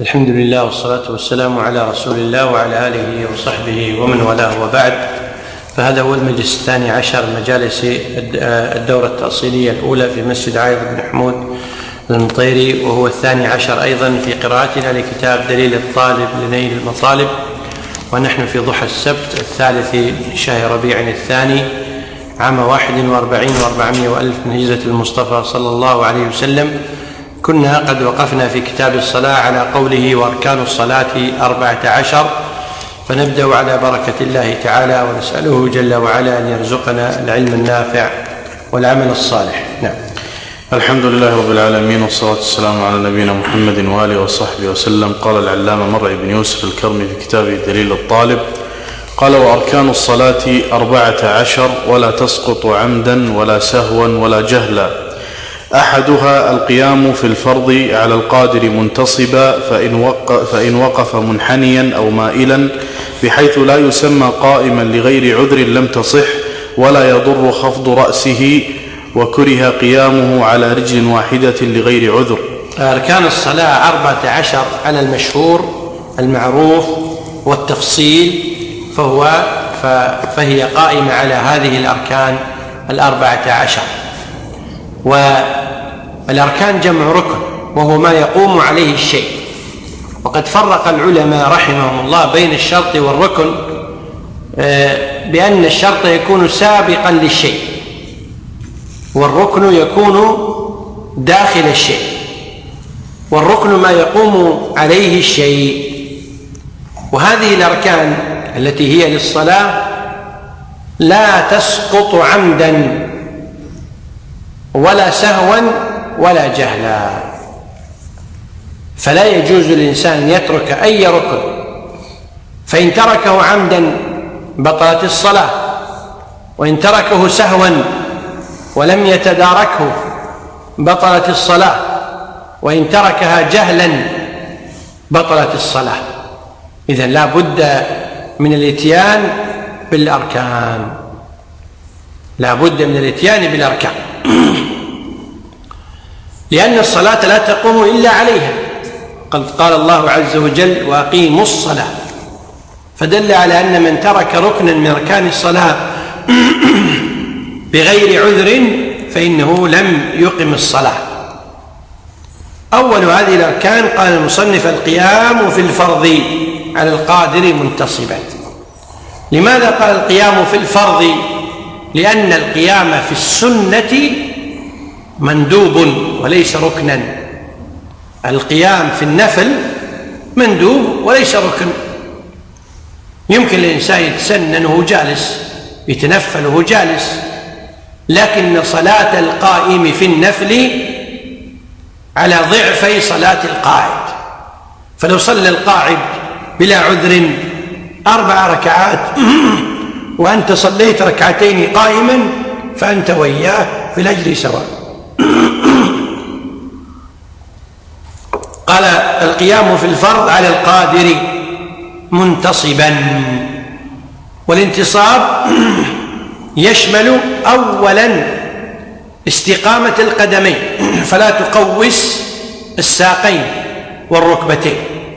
الحمد لله والصلاة والسلام على رسول الله وعلى آله وصحبه ومن والاه، وبعد. فهذا هو المجلس 12 مجالس الدورة التأصيلية الأولى في مسجد عايض بن حمود المطيري، وهو 12 أيضا في قراءتنا لكتاب دليل الطالب لنيل المطالب. ونحن في ضحى السبت 3 من شهر ربيع الثاني عام 41 و400 وألف من هجرة المصطفى صلى الله عليه وسلم. كنا قد وقفنا في كتاب الصلاة على قوله: وأركان الصلاة 14. فنبدأ على بركة الله تعالى ونسأله جل وعلا أن يرزقنا العلم النافع والعمل الصالح. نعم. الحمد لله رب العالمين، والصلاة والسلام على نبينا محمد وآله وصحبه وسلم. قال العلامة مرعي بن يوسف الكرمي في كتابه دليل الطالب، قال: وأركان الصلاة 14 ولا تسقط عمدا ولا سهوا ولا جهلا. أحدها القيام في الفرض على القادر منتصبا، فإن وقف منحنيا أو مائلا بحيث لا يسمى قائما لغير عذر لم تصح، ولا يضر خفض رأسه، وكره قيامه على رجل واحدة لغير عذر. أركان الصلاة 14 على المشهور المعروف والتفصيل، فهي قائمة على هذه الأركان 14. والأركان جمع ركن، وهو ما يقوم عليه الشيء. وقد فرق العلماء رحمهم الله بين الشرط والركن، بأن الشرط يكون سابقا للشيء، والركن يكون داخل الشيء. والركن ما يقوم عليه الشيء. وهذه الأركان التي هي للصلاة لا تسقط عمدا ولا سهوا ولا جهلا، فلا يجوز للإنسان أن يترك أي ركن، فإن تركه عمدا بطلت الصلاة، وإن تركه سهوا ولم يتداركه بطلت الصلاة، وإن تركها جهلا بطلت الصلاة. إذن لا بد من الاتيان بالأركان، لا بد من الاتيان بالأركان، لأن الصلاة لا تقوم إلا عليها. قال الله عز وجل: وأقيموا الصلاة، فدل على أن من ترك ركنا من أركان الصلاة بغير عذر فإنه لم يقم الصلاة. أول هذه الأركان قال المصنف: القيام في الفرض على القادر منتصبا. لماذا قال القيام في الفرض؟ لأن القيام في السنة مندوب وليس ركنا. القيام في النفل مندوب وليس ركن. يمكن الإنسان يتسنن وهو جالس، يتنفل وهو جالس، لكن صلاة القائم في النفل على ضعفي صلاة القاعد. فلو صلى القاعد بلا عذر 4 ركعات وأنت صليت 2 ركعتين قائما، فأنت وإياه في الأجر سواء. قال: القيام في الفرض على القادر منتصبا. والانتصاب يشمل أولا استقامة القدمين، فلا تقوس الساقين والركبتين.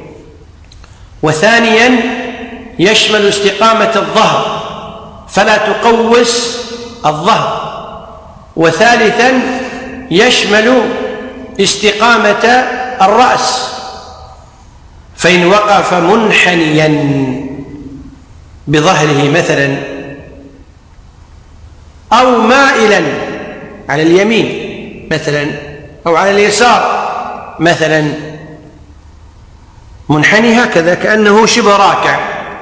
وثانيا يشمل استقامة الظهر، فلا تقوس الظهر. وثالثا يشمل استقامة الرأس، فإن وقف منحنيا بظهره مثلا، أو مائلا على اليمين مثلا أو على اليسار مثلا، منحني هكذا كأنه شبه راكع،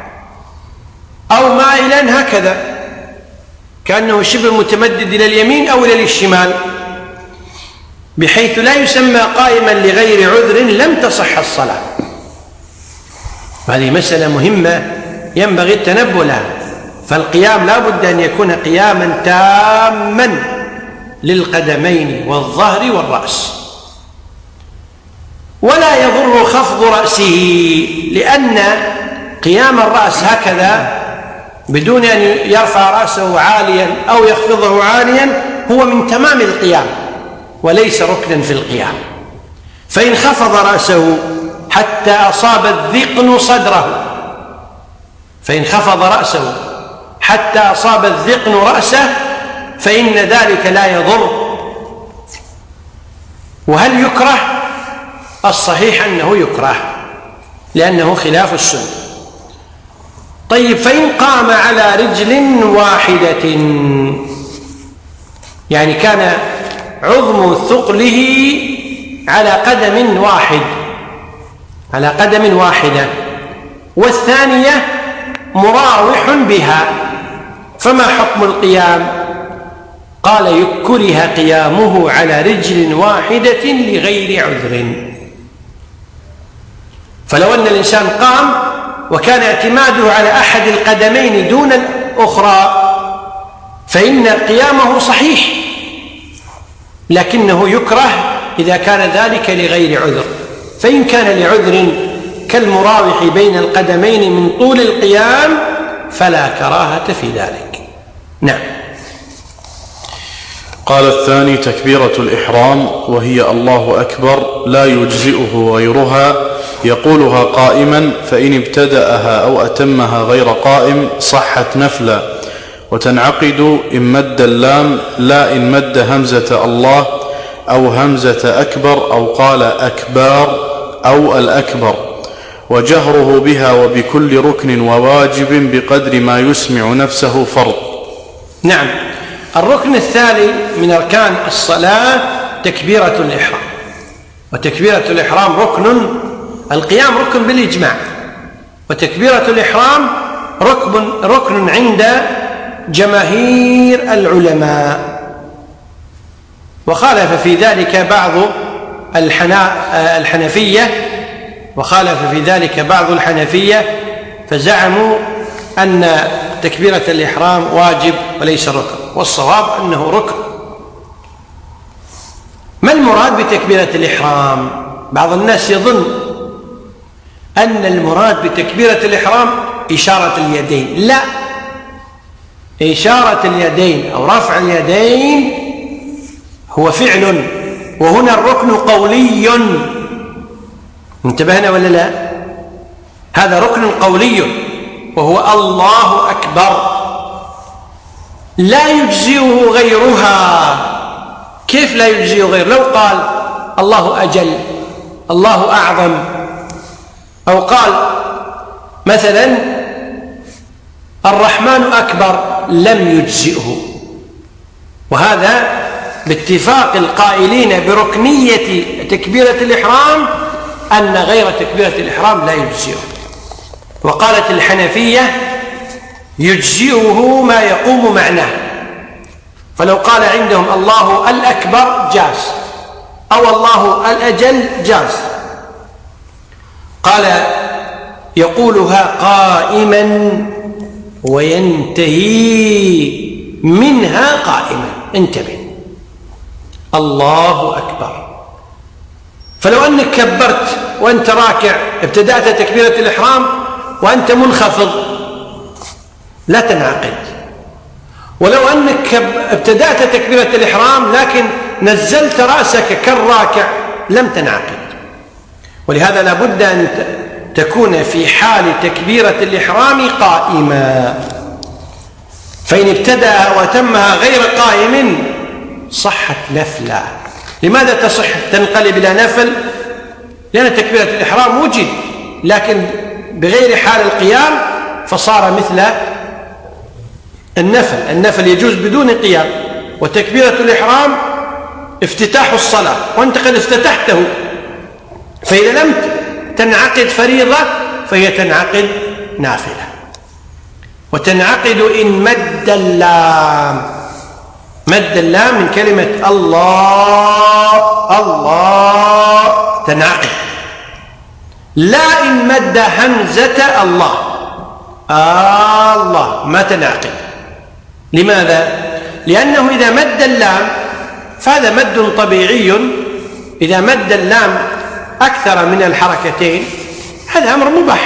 أو مائلا هكذا كأنه شبه متمدد إلى اليمين أو إلى الشمال، بحيث لا يسمى قائما لغير عذر لم تصح الصلاة. هذه مسألة مهمة ينبغي التنبه لها. فالقيام لا بد أن يكون قياما تاما للقدمين والظهر والرأس، ولا يضر خفض رأسه، لأن قيام الرأس هكذا بدون أن يرفع رأسه عاليا أو يخفضه عاليا هو من تمام القيام وليس ركنا في القيام. فإن خفض رأسه حتى أصاب الذقن صدره، فإن خفض رأسه حتى أصاب الذقن رأسه فإن ذلك لا يضر. وهل يكره؟ الصحيح أنه يكره لأنه خلاف السنة. طيب، فإن قام على رجل واحدة، يعني كان عظم ثقله على قدم واحدة والثانية مراوح بها، فما حكم القيام؟ قال: يكره قيامه على رجل واحدة لغير عذر. فلو أن الإنسان قام وكان اعتماده على أحد القدمين دون الأخرى فإن قيامه صحيح، لكنه يكره إذا كان ذلك لغير عذر. فإن كان لعذر كالمراوح بين القدمين من طول القيام فلا كراهة في ذلك. نعم. قال الثاني: تكبيرة الإحرام، وهي الله أكبر لا يجزئه غيرها، يقولها قائما، فإن ابتدأها أو أتمها غير قائم صحت نفلا، وتنعقد إن مد اللام لا إن مد همزة الله أو همزة أكبر أو قال أكبار أو الأكبر، وجهره بها وبكل ركن وواجب بقدر ما يسمع نفسه فرض. نعم. الركن الثاني من أركان الصلاة تكبيرة الإحرام، وتكبيرة الإحرام ركن، القيام ركن بالإجماع، وتكبيرة الإحرام ركن عند جماهير العلماء. وخالف في ذلك بعض الحنفية فزعموا أن تكبيرة الإحرام واجب وليس ركن، والصواب أنه ركن. ما المراد بتكبيرة الإحرام؟ بعض الناس يظن أن المراد بتكبيرة الإحرام إشارة اليدين. لا، إشارة اليدين أو رفع اليدين هو فعل، وهنا الركن قولي. انتبهنا ولا لا؟ هذا ركن قولي وهو الله أكبر، لا يجزئه غيرها. كيف لا يجزئه غيره؟ لو قال الله أجل، الله أعظم، أو قال مثلا الرحمن أكبر، لم يجزئه. وهذا باتفاق القائلين بركنية تكبيرة الإحرام أن غير تكبيرة الإحرام لا يجزئه. وقالت الحنفية يجزئه ما يقوم معناه، فلو قال عندهم الله الأكبر جاز، أو الله الأجل جاز. قال يقولها قائما وينتهي منها قائما. انتبه، الله أكبر. فلو أنك كبرت وأنت راكع ابتدأت تكبيرة الإحرام وأنت منخفض لا تنعقد، ولو أنك ابتدأت تكبيرة الإحرام لكن نزلت رأسك كالراكع لم تنعقد. ولهذا لا بد أن تكون في حال تكبيرة الإحرام قائما، فإن ابتدأ وتمها غير قائم صحت نفلا. لماذا تصح تنقلب إلى نفل؟ لأن تكبيرة الإحرام وجد لكن بغير حال القيام فصار مثل النفل. النفل يجوز بدون قيام، وتكبيرة الإحرام افتتاح الصلاة وأنت قد افتتحته، فإذا لم تنعقد فريضة فهي تنعقد نافلة. وتنعقد إن مد اللام، مد اللام من كلمة الله، الله تنعقد، لا إن مد همزة الله، الله ما تنعقد. لماذا؟ لأنه إذا مد اللام فهذا مد طبيعي، إذا مد اللام أكثر من الحركتين هذا أمر مباح.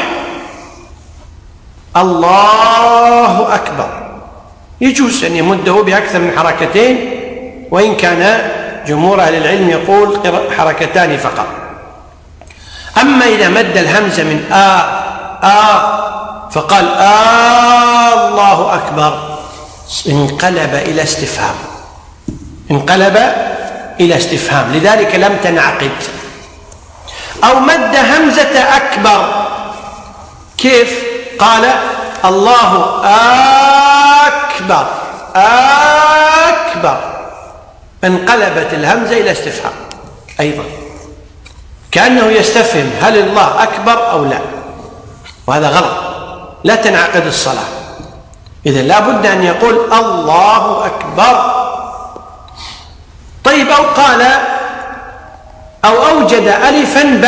الله أكبر يجوز أن يمده بأكثر من حركتين، وإن كان جمهور أهل العلم يقول حركتان فقط. أما إذا مد الهمزة من فقال الله أكبر انقلب إلى استفهام، لذلك لم تنعقد. أو مد همزة أكبر، كيف؟ قال الله أكبر انقلبت الهمزة إلى استفهام أيضا، كأنه يستفهم هل الله أكبر أو لا، وهذا غلط، لا تنعقد الصلاة. إذن لا بد أن يقول الله أكبر. طيب، أو قال أو أوجد ألفا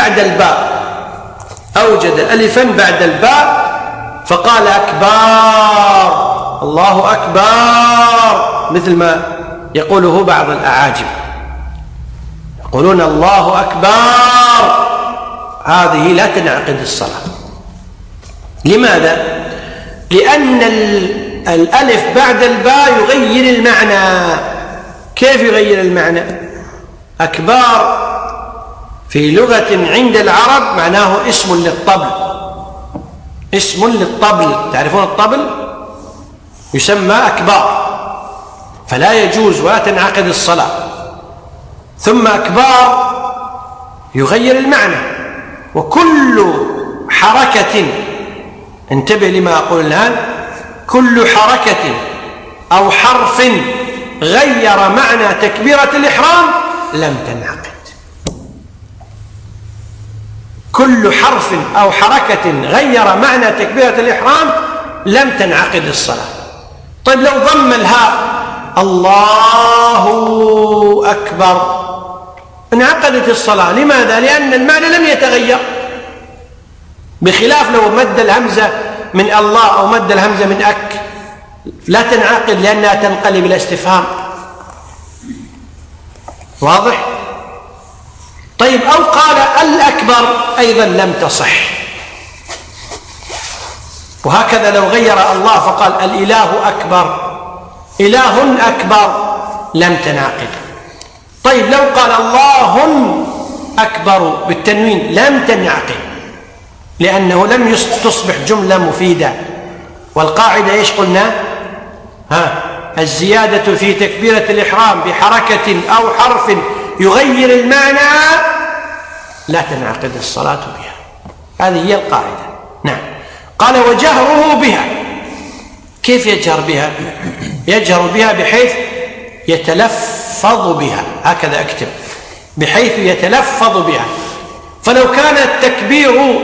بعد الباء فقال أكبر، الله أكبر، مثل ما يقوله بعض الأعاجم، يقولون الله أكبر، هذه لا تنعقد الصلاة. لماذا؟ لأن الألف بعد الباء يغير المعنى. كيف يغير المعنى؟ أكبر في لغة عند العرب معناه اسم للطبل، تعرفون الطبل يسمى أكبار، فلا يجوز ولا تنعقد الصلاة. ثم أكبار يغير المعنى، وكل حركة، انتبه لما أقول الآن، كل حركة أو حرف غير معنى تكبيرة الإحرام لم تنعقد. كل حرف أو حركة غير معنى تكبيرة الإحرام لم تنعقد الصلاة. طيب، لو ضم الهاء الله أكبر انعقدت الصلاة. لماذا؟ لأن المعنى لم يتغير، بخلاف لو مد الهمزة من الله أو مد الهمزة من أك لا تنعقد، لأنها تنقلب إلى استفهام. واضح؟ طيب، أو قال الأكبر أيضا لم تصح. وهكذا لو غير الله فقال الإله أكبر، إله أكبر، لم تنعقد. طيب، لو قال الله أكبر بالتنوين لم تنعقد، لأنه لم تصبح جملة مفيدة. والقاعدة إيش قلنا؟ الزيادة في تكبيرة الإحرام بحركة أو حرف يغير المعنى لا تنعقد الصلاة بها. هذه هي القاعدة. نعم. قال وجهره بها. كيف يجهر بها؟ يجهر بها بحيث يتلفظ بها، هكذا اكتب، بحيث يتلفظ بها. فلو كان التكبير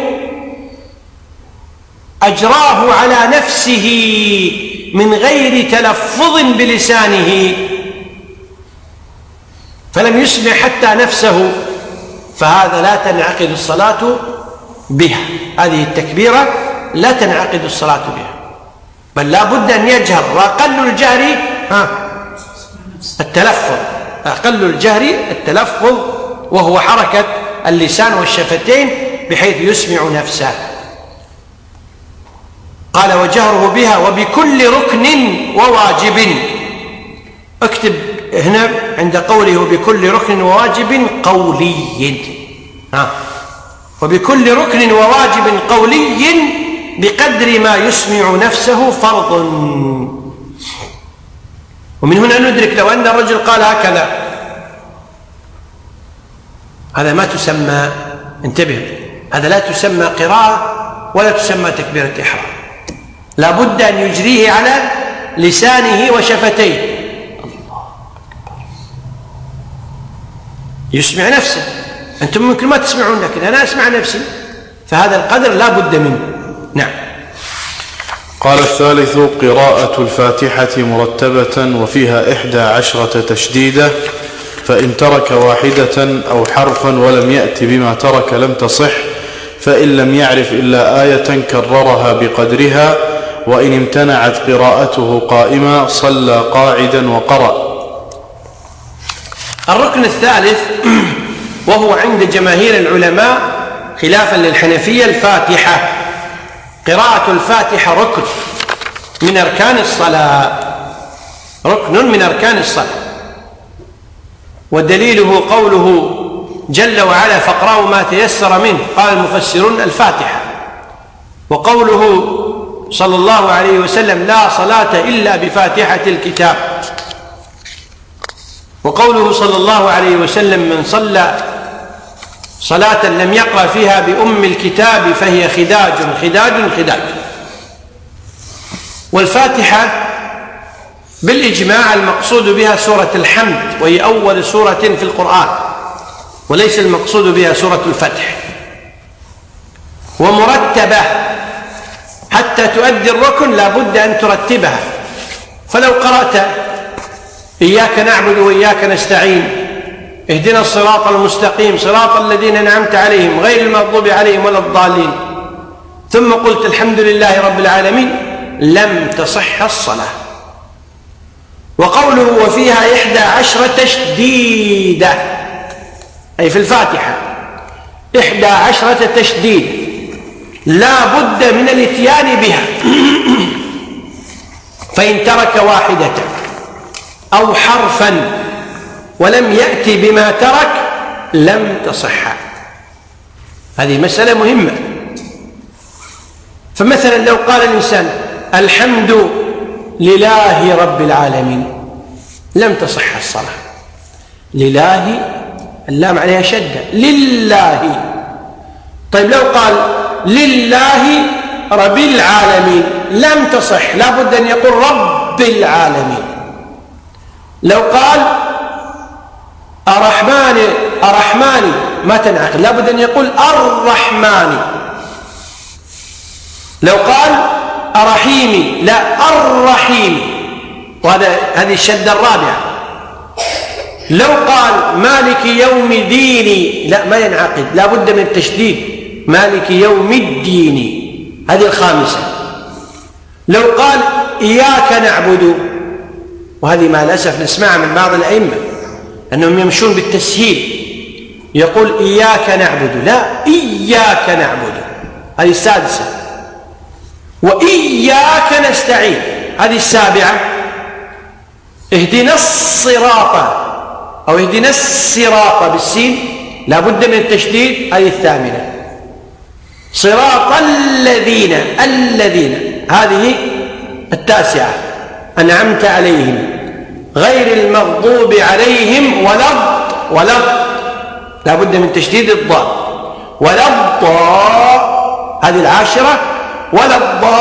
أجراه على نفسه من غير تلفظ بلسانه فلم يسمع حتى نفسه، فهذا لا تنعقد الصلاة بها. هذه التكبيرة لا تنعقد الصلاة بها، بل لا بد أن يجهر. وأقل الجهر التلفظ، أقل الجهر التلفظ، وهو حركة اللسان والشفتين بحيث يسمع نفسه. قال وجهره بها وبكل ركن وواجب. اكتب هنا عند قوله بكل ركن وواجب قولي، وبكل ركن وواجب قولي بقدر ما يسمع نفسه فرض. ومن هنا ندرك لو أن الرجل قال هكذا، هذا ما تسمى، انتبه، هذا لا تسمى قراءة ولا تسمى تكبيرة إحرام، لا بد أن يجريه على لسانه وشفتيه، يسمع نفسه. أنتم ممكن ما تسمعون، لكن أنا أسمع نفسي، فهذا القدر لا بد منه. نعم. قال الثالث قراءة الفاتحة مرتبة وفيها 11 تشديدة، فإن ترك واحدة أو حرفا ولم يأت بما ترك لم تصح، فإن لم يعرف إلا آية كررها بقدرها، وإن امتنعت قراءته قائما صلى قاعدا وقرأ. الركن الثالث وهو عند جماهير العلماء خلافا للحنفية الفاتحة. قراءة الفاتحة ركن من أركان الصلاة، ركن من أركان الصلاة، ودليله قوله جل وعلا فاقرأوا ما تيسر منه. قال المفسرون الفاتحة. وقوله صلى الله عليه وسلم لا صلاة إلا بفاتحة الكتاب. وقوله صلى الله عليه وسلم من صلى صلاة لم يقرأ فيها بأم الكتاب فهي خداج خداج خداج. والفاتحة بالإجماع المقصود بها سورة الحمد، وهي أول سورة في القرآن، وليس المقصود بها سورة الفتح. ومرتبة حتى تؤدي الركن لا بد أن ترتبها. فلو قرأت إياك نعبد وإياك نستعين اهدنا الصراط المستقيم صراط الذين أنعمت عليهم غير المغضوب عليهم ولا الضالين، ثم قلت الحمد لله رب العالمين، لم تصح الصلاة. وقوله وفيها 11 تشديدة، أي في الفاتحة 11 تشديد لا بد من الاتيان بها. فإن ترك واحدة أو حرفا ولم يأتي بما ترك لم تصح. هذه مسألة مهمة. فمثلا لو قال الإنسان الحمد لله رب العالمين لم تصح الصلاة. لله اللام عليها شدة، لله. طيب لو قال لله رب العالمين لم تصح، لا بد أن يقول رب العالمين. لو قال الرحمن ما تنعقد، لا بد أن يقول الرحمن. لو قال الرحيم لا الرحيم، هذه الشدة الرابعة. لو قال مالك يوم ديني لا ما ينعقد، لا بد من التشديد مالك يوم الدين، هذه الخامسة. لو قال إياك نعبد، وهذه مع الأسف نسمعها من بعض الأئمة أنهم يمشون بالتسهيل، يقول إياك نعبد لا إياك نعبد، هذه السادسة. وإياك نستعين، هذه السابعة. اهدنا الصراط أو اهدنا الصراط بالسين لا بد من التشديد، هذه الثامنة. صراط الذين هذه التاسعة أنعمت عليهم غير المغضوب عليهم ولا لا بد من تشديد الضاد، ولا الضاء هذه العاشرة، ولا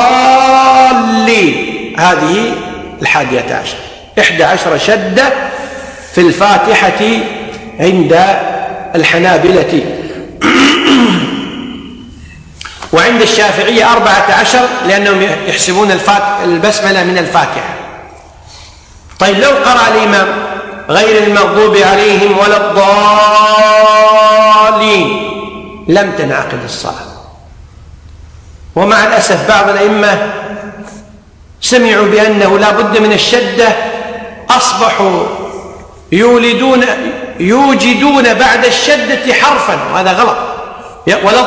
الضالين هذه 11. 11 شدة في الفاتحة عند الحنابلة. وعند الشافعية 14 لأنهم يحسبون البسملة من الفاتحة. طيب لو قرأ الإمام غير المغضوب عليهم ولا الضالين لم تنعقد الصلاة. ومع الأسف بعض الأئمة سمعوا بأنه لا بد من الشدة، أصبحوا يوجدون بعد الشدة حرفا، وهذا غلط. ولا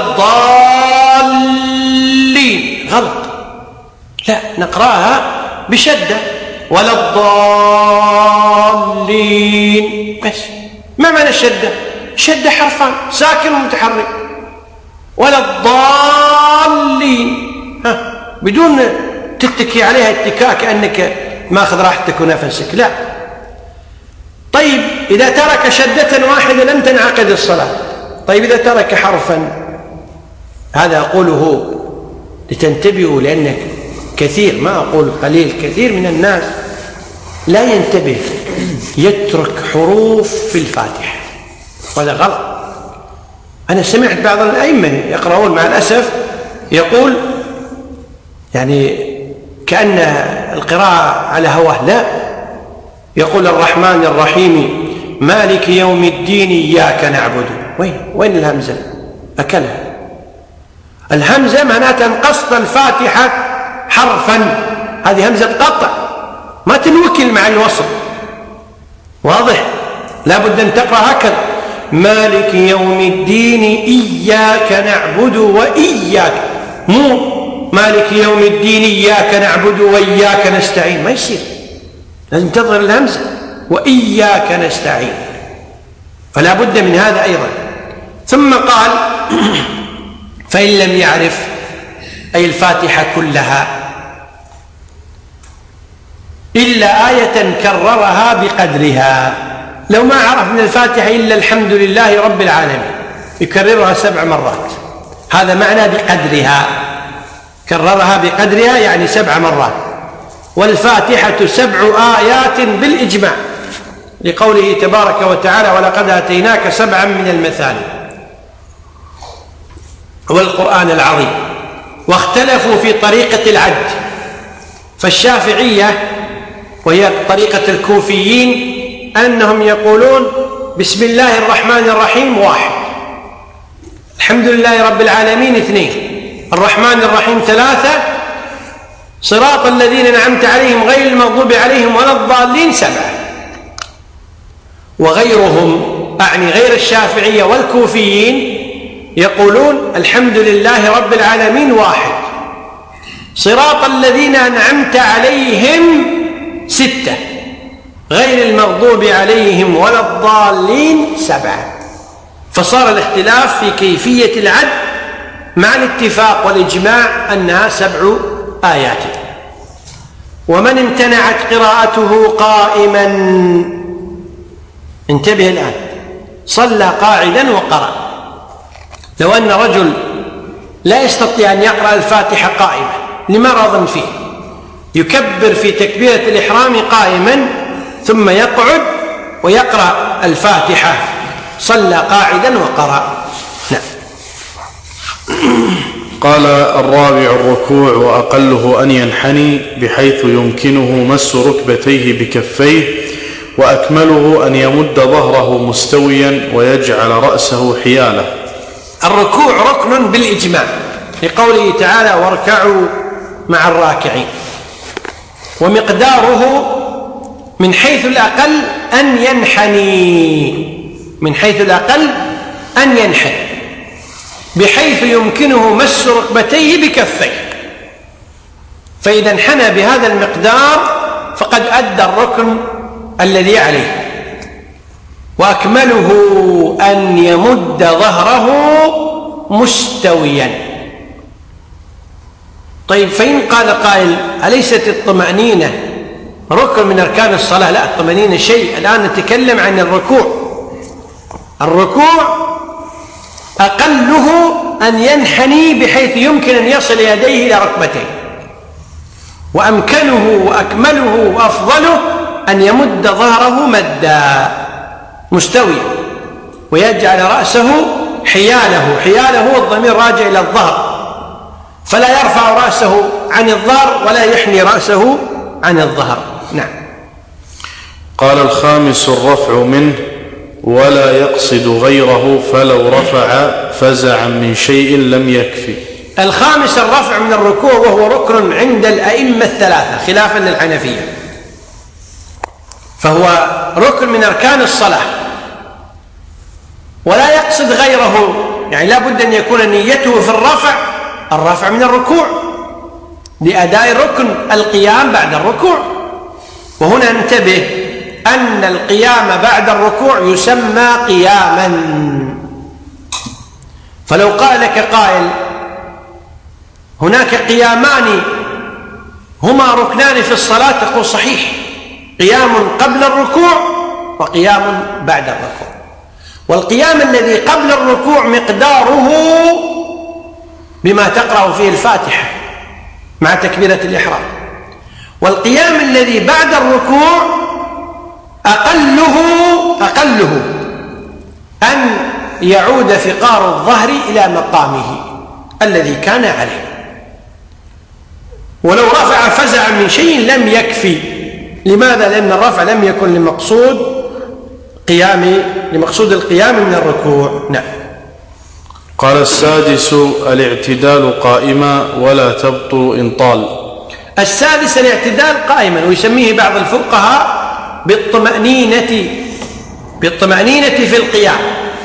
الضالين غلط، لا نقرأها بشدة ولا الضالين بس. ما معنى الشدة؟ شدة حرفان ساكن ومتحرك. ولا الضالين بدون تتكي عليها اتكاء كأنك ماخذ راحتك ونفسك، لا. طيب إذا ترك شدة واحدة لم تنعقد الصلاة. طيب إذا ترك حرفا، هذا أقوله لتنتبهوا، لأنك كثير، ما أقول قليل، كثير من الناس لا ينتبه، يترك حروف في الفاتحة، وهذا غلط. أنا سمعت بعض الأئمة يقرؤون مع الأسف يقول يعني كأن القراءة على هواه، لا، يقول الرحمن الرحيم مالك يوم الدين إياك نعبد. وين الهمزة؟ أكلها. الهمزة معناتها انقصت الفاتحة حرفا، هذه همزة قطع، ما تنوكل مع الوصل، واضح؟ لا بد أن تقرأ هكذا مالك يوم الدين إياك نعبد وإياك، مو مالك يوم الدين إياك نعبد وإياك نستعين، ما يصير، لازم تظهر الهمزة وإياك نستعين. فلا بد من هذا أيضا. ثم قال فإن لم يعرف أي الفاتحة كلها إلا آية كررها بقدرها، لو ما عرف من الفاتحة إلا الحمد لله رب العالمين يكررها 7 مرات، هذا معنى بقدرها، كررها بقدرها يعني 7 مرات. والفاتحة 7 آيات بالإجماع لقوله تبارك وتعالى ولقد آتيناك 7 من المثاني والقرآن العظيم. واختلفوا في طريقة العد، فالشافعية وهي طريقة الكوفيين أنهم يقولون بسم الله الرحمن الرحيم 1، الحمد لله رب العالمين 2، الرحمن الرحيم 3، صراط الذين أنعمت عليهم غير المغضوب عليهم ولا الضالين 7. وغيرهم أعني غير الشافعية والكوفيين يقولون الحمد لله رب العالمين 1، صراط الذين أنعمت عليهم 6، غير المغضوب عليهم ولا الضالين 7. فصار الاختلاف في كيفية العد مع الاتفاق والإجماع أنها 7 آيات. ومن امتنعت قراءته قائما، انتبه الآن، صلى قاعدا وقرأ. لو أن رجل لا يستطيع أن يقرأ الفاتحة قائما لمرض فيه، يكبر في تكبيرة الإحرام قائما ثم يقعد ويقرأ الفاتحة، صلى قاعدا وقرأ. نعم. قال الرابع الركوع وأقله أن ينحني بحيث يمكنه مس ركبتيه بكفيه، وأكمله أن يمد ظهره مستويا ويجعل رأسه حياله. الركوع ركن بالإجماع لقوله تعالى واركعوا مع الراكعين، ومقداره من حيث الأقل أن ينحني، من حيث الأقل أن ينحني بحيث يمكنه مس ركبتيه بكفيه، فإذا انحنى بهذا المقدار فقد أدى الركن الذي عليه. وأكمله أن يمد ظهره مستويا. طيب فإن قال قائل أليست الطمأنينة ركن من أركان الصلاة؟ لا، الطمأنينة شيء. الآن نتكلم عن الركوع. الركوع أقله أن ينحني بحيث يمكن أن يصل يديه إلى ركبتيه، وأمكنه وأكمله وأفضله أن يمد ظهره مدا مستويا ويجعل رأسه حياله. حياله الضمير راجع إلى الظهر، فلا يرفع رأسه عن الظهر ولا يحني رأسه عن الظهر. نعم. قال الخامس الرفع منه ولا يقصد غيره، فلو رفع فزعا من شيء لم يكفي. الخامس الرفع من الركوع، وهو ركن عند الأئمة الثلاثة خلافا للحنفية، فهو ركن من أركان الصلاة ولا يقصد غيره، يعني لا بد أن يكون نيته في الرفع من الركوع لأداء ركن القيام بعد الركوع. وهنا انتبه أن القيام بعد الركوع يسمى قياما. فلو قال لك قائل هناك قيامان هما ركنان في الصلاة، تقول صحيح، قيام قبل الركوع وقيام بعد الركوع. والقيام الذي قبل الركوع مقداره بما تقرأ فيه الفاتحة مع تكبيرة الإحرام، والقيام الذي بعد الركوع أقله أن يعود فقار الظهر إلى مقامه الذي كان عليه. ولو رفع فزعا من شيء لم يكفي. لماذا؟ لأن الرفع لم يكن لمقصود القيام من الركوع. نعم. قال السادس الاعتدال قائما ولا تبطل إن طال. السادس الاعتدال قائما، ويسميه بعض الفقهاء بالطمأنينة في القيام،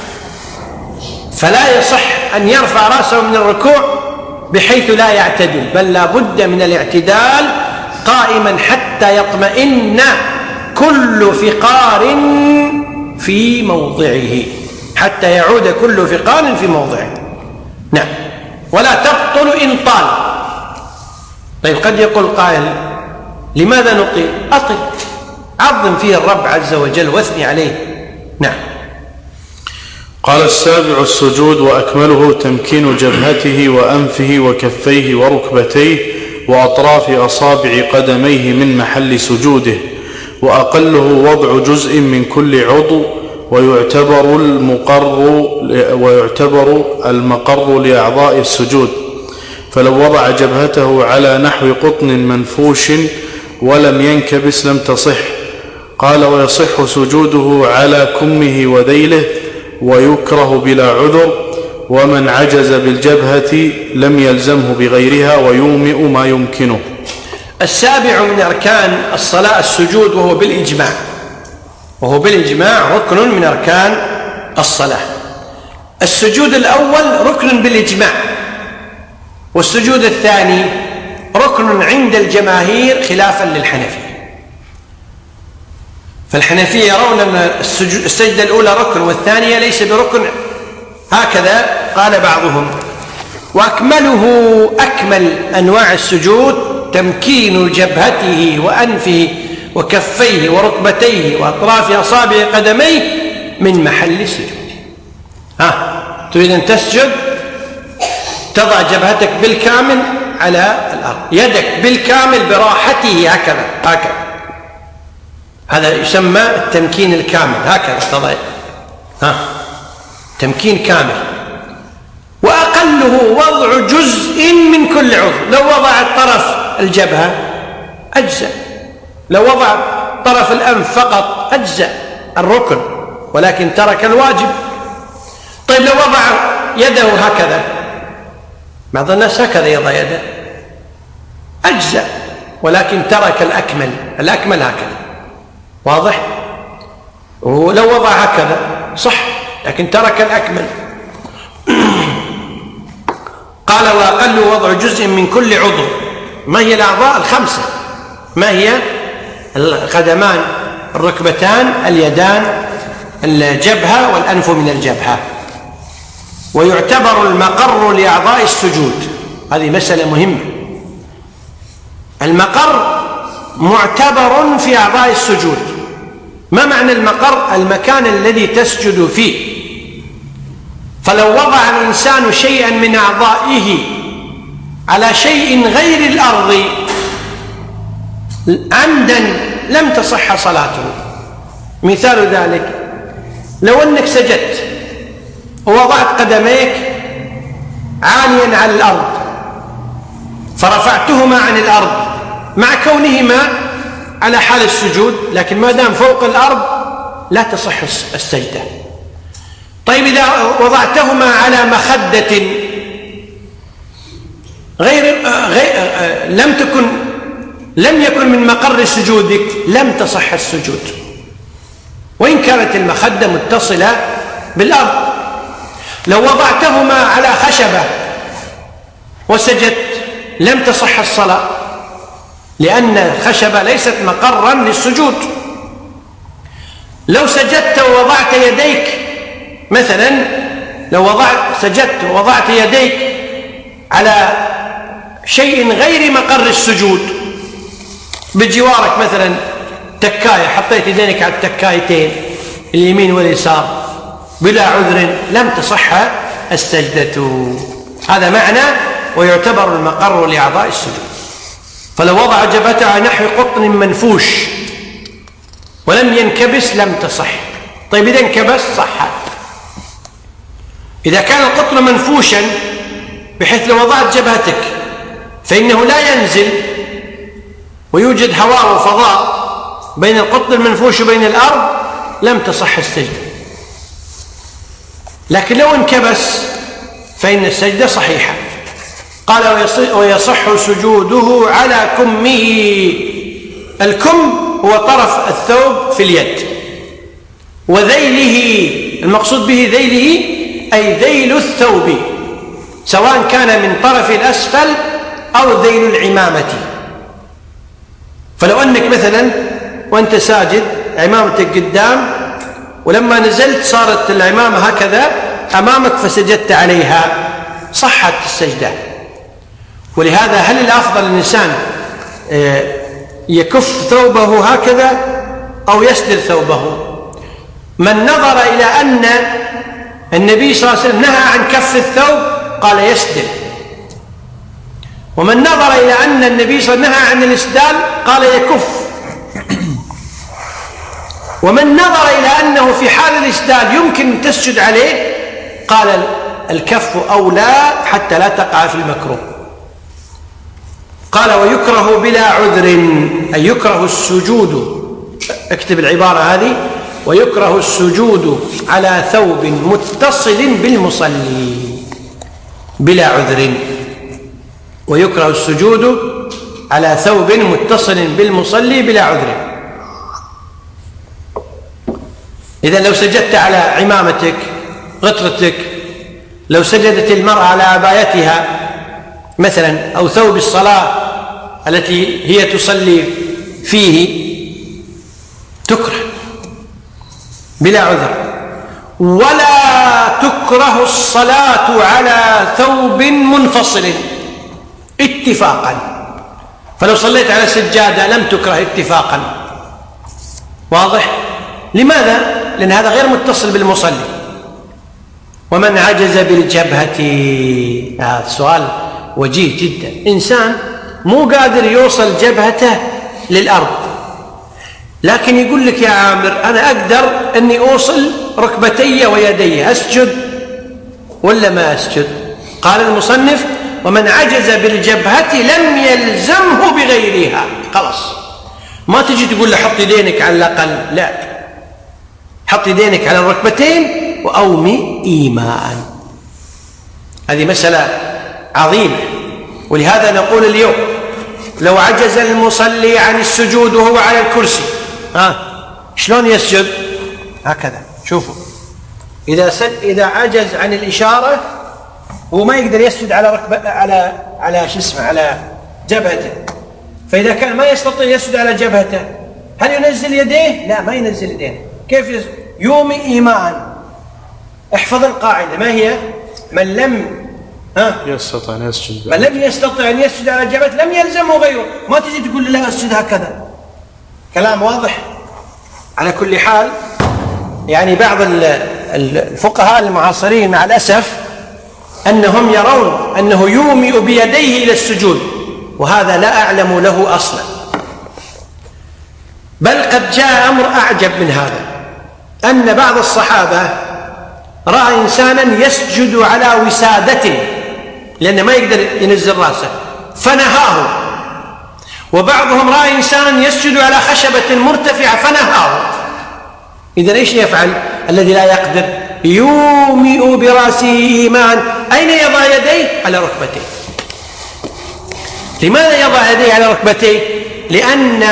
فلا يصح أن يرفع رأسه من الركوع بحيث لا يعتدل، بل لا بد من الاعتدال قائما حتى يطمئن كل فقار في موضعه، حتى يعود كل فقار في موضعه. نعم. ولا تبطل إن طال. طيب قد يقول قائل لماذا نطيل؟ أطل، عظم فيه الرب عز وجل واثني عليه. نعم. قال السابع السجود، وأكمله تمكين جبهته وأنفه وكفيه وركبتيه وأطراف أصابع قدميه من محل سجوده، وأقله وضع جزء من كل عضو، ويعتبر المقر لأعضاء السجود. فلو وضع جبهته على نحو قطن منفوش ولم ينكبس لم تصح. قال ويصح سجوده على كمه وذيله، ويكره بلا عذر، ومن عجز بالجبهة لم يلزمه بغيرها، ويومئ ما يمكنه. السابع من أركان الصلاة السجود، وهو بالإجماع ركن من أركان الصلاة. السجود الأول ركن بالإجماع، والسجود الثاني ركن عند الجماهير خلافا للحنفية. فالحنفية يرون أن السجدة الأولى ركن والثانية ليس بركن، هكذا قال بعضهم. وأكمله أكمل أنواع السجود تمكين جبهته وأنفه وكفيه وركبتيه وأطراف أصابع قدميه من محل السجود. تريد أن تسجد، تضع جبهتك بالكامل على الأرض، يدك بالكامل براحته هكذا، هذا يسمى التمكين الكامل، هكذا تضع تمكين كامل. وأقله وضع جزء من كل عضو. لو وضع طرف الجبهة أجزأ، لو وضع طرف الأنف فقط أجزأ الركن، ولكن ترك الواجب. طيب لو وضع يده هكذا، بعض الناس هكذا يضع يده، أجزأ، ولكن ترك الأكمل هكذا، واضح؟ ولو وضع هكذا صح، لكن ترك الأكمل. قال وأقل وضع جزء من كل عضو. ما هي الأعضاء الخمسة؟ ما هي؟ القدمان، الركبتان، اليدان، الجبهة، والأنف من الجبهة. ويعتبر المقر لأعضاء السجود. هذه مسألة مهمة. المقر معتبر في أعضاء السجود. ما معنى المقر؟ المكان الذي تسجد فيه. فلو وضع الإنسان شيئا من أعضائه على شيء غير الأرض عمدا لم تصح صلاته. مثال ذلك لو أنك سجدت ووضعت قدميك عاليا على الأرض فرفعتهما عن الأرض مع كونهما على حال السجود، لكن ما دام فوق الأرض لا تصح السجدة. طيب إذا وضعتهما على مخدة لم يكن من مقر سجودك لم تصح السجود، وإن كانت المخدة متصلة بالأرض. لو وضعتهما على خشبة وسجدت لم تصح الصلاة، لأن الخشبة ليست مقرا للسجود. لو سجدت ووضعت يديك مثلا، سجدت ووضعت يديك على شيء غير مقر السجود بجوارك، مثلا تكاية، حطيت يدينك على التكايتين اليمين واليسار بلا عذر لم تصح السجدة. هذا معنى ويعتبر المقر لأعضاء السجود. فلو وضع جبهته على نحو قطن منفوش ولم ينكبس لم تصح. طيب إذا انكبس صح. إذا كان القطن منفوشا بحيث لو وضعت جبهتك فإنه لا ينزل ويوجد هواء وفضاء بين القطن المنفوش وبين الأرض لم تصح السجدة. لكن لو انكبس فإن السجدة صحيحة. قال ويصح سجوده على كمه. الكم هو طرف الثوب في اليد، وذيله المقصود به ذيله أي ذيل الثوب، سواء كان من طرف الأسفل أو ذيل العمامة. فلو أنك مثلا وأنت ساجد عمامتك قدام ولما نزلت صارت العمامة هكذا أمامك فسجدت عليها، صحت السجدة. ولهذا هل الأفضل الإنسان يكف ثوبه هكذا أو يسدل ثوبه؟ من نظر إلى أن النبي صلى الله عليه وسلم نهى عن كف الثوب قال يسدل، ومن نظر إلى أن النبي صلى الله عليه وسلم نهى عن الإسدال قال يكف، ومن نظر إلى أنه في حال الإسدال يمكن تسجد عليه قال الكف أولى حتى لا تقع في المكروه. قال ويكره بلا عذر، أي يكره السجود، اكتب العبارة هذه، ويكره السجود على ثوب متصل بالمصلي بلا عذر، ويكره السجود على ثوب متصل بالمصلي بلا عذر. إذن لو سجدت على عمامتك غترتك، لو سجدت المرأة على عبايتها مثلا أو ثوب الصلاة التي هي تصلي فيه تكره بلا عذر. ولا تكره الصلاة على ثوب منفصل اتفاقا، فلو صليت على سجادة لم تكره اتفاقا. واضح؟ لماذا؟ لأن هذا غير متصل بالمصلي. ومن عجز بالجبهة، هذا سؤال وجيه جدا. إنسان مو قادر يوصل جبهته للأرض، لكن يقول لك يا عامر أنا أقدر أني أوصل ركبتي ويدي، أسجد ولا ما أسجد؟ قال المصنف ومن عجز بالجبهة لم يلزمه بغيرها. خلاص، ما تجي تقول له حط يدينك على الأقل، لا، حط يدينك على الركبتين وأومي إيماء. هذه مسألة عظيمة. ولهذا نقول اليوم لو عجز المصلي عن السجود وهو على الكرسي، شلون يسجد؟ هكذا، شوفوا، إذا عجز عن الإشارة هو ما يقدر يسجد على ركبة على شو اسمه على جبهته، فإذا كان ما يستطيع يسجد على جبهته هل ينزل يديه؟ لا، ما ينزل يديه. كيف يومي إيماء؟ احفظ القاعدة، ما هي؟ من لم يستطيع أن يسجد، من لم يستطيع أن يسجد على جبهته لم يلزمه غيره. ما تجي تقول لا أسجد هكذا. كلام واضح؟ على كل حال، يعني بعض الفقهاء المعاصرين مع الأسف أنهم يرون أنه يومئ بيديه إلى السجود، وهذا لا أعلم له أصلا. بل قد جاء أمر أعجب من هذا، أن بعض الصحابة رأى إنسانا يسجد على وسادته لأنه ما يقدر ينزل رأسه فنهاه، وبعضهم رأى إنسانا يسجد على خشبة مرتفعة فنهاه. إذن إيش يفعل الذي لا يقدر؟ يومئ برأسه إيمان. أين يضع يديه؟ على ركبتيه. لماذا يضع يديه على ركبتيه؟ لأن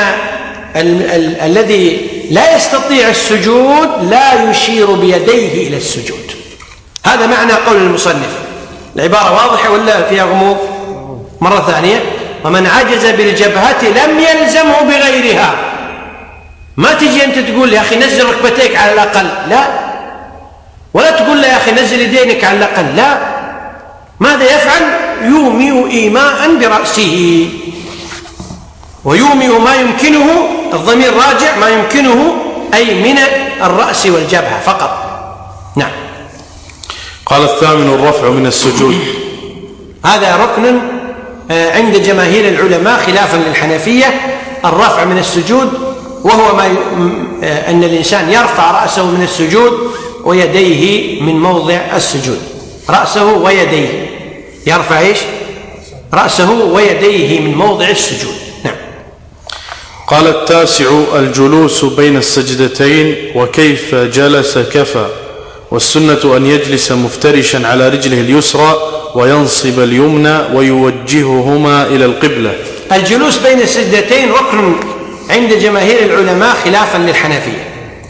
الذي لا يستطيع السجود لا يشير بيديه إلى السجود. هذا معنى قول المصنف. العبارة واضحة ولا فيها غموض؟ مرة ثانية، ومن عجز بالجبهة لم يلزمه بغيرها. ما تجي أنت تقول يا أخي نزل ركبتيك على الأقل، لا، ولا تقول له يا أخي نزل يدينك على الأقل، لا. ماذا يفعل؟ يومئ إيماء برأسه، ويومئ ما يمكنه، الضمير راجع، ما يمكنه أي من الرأس والجبهة فقط. نعم. قال الثامن الرفع من السجود. هذا ركن عند جماهير العلماء خلافا للحنفية، الرفع من السجود، وهو أن الإنسان يرفع رأسه من السجود ويديه من موضع السجود. رأسه ويديه، يرفع إيش؟ رأسه ويديه من موضع السجود. نعم. قال التاسع الجلوس بين السجدتين، وكيف جلس كفى، والسنة أن يجلس مفترشا على رجله اليسرى وينصب اليمنى ويوجههما إلى القبلة. الجلوس بين السجدتين ركن عند جماهير العلماء خلافا للحنفية،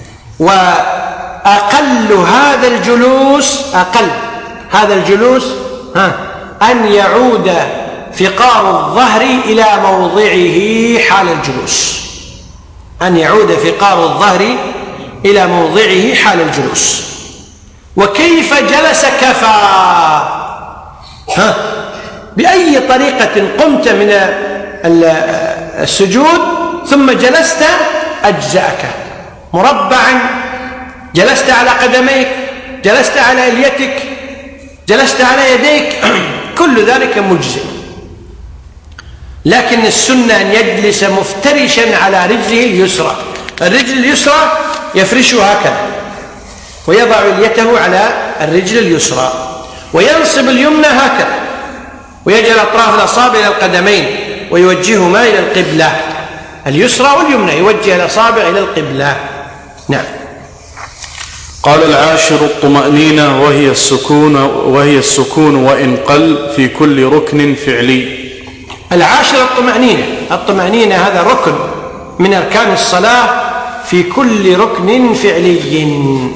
وأقل هذا الجلوس أن يعود فقار الظهر إلى موضعه حال الجلوس، أن يعود فقار الظهر إلى موضعه حال الجلوس. وكيف جلس كفى. بأي طريقة قمت من السجود ثم جلست أجزأك. مربعا جلست على قدميك، جلست على إليتك، جلست على يديك، كل ذلك مجزئ. لكن السنة أن يجلس مفترشا على رجله اليسرى. الرجل اليسرى يفرشها هكذا ويضع اليته على الرجل اليسرى، وينصب اليمنى هكذا، ويجعل أطراف الأصابع إلى القدمين ويوجههما إلى القبلة. اليسرى واليمنى يوجه الأصابع إلى القبلة. نعم. قال العاشر الطمأنينة وهي السكون وإن قل في كل ركن فعلي. العاشر الطمأنينة. الطمأنينة هذا ركن من أركان الصلاة في كل ركن فعلي،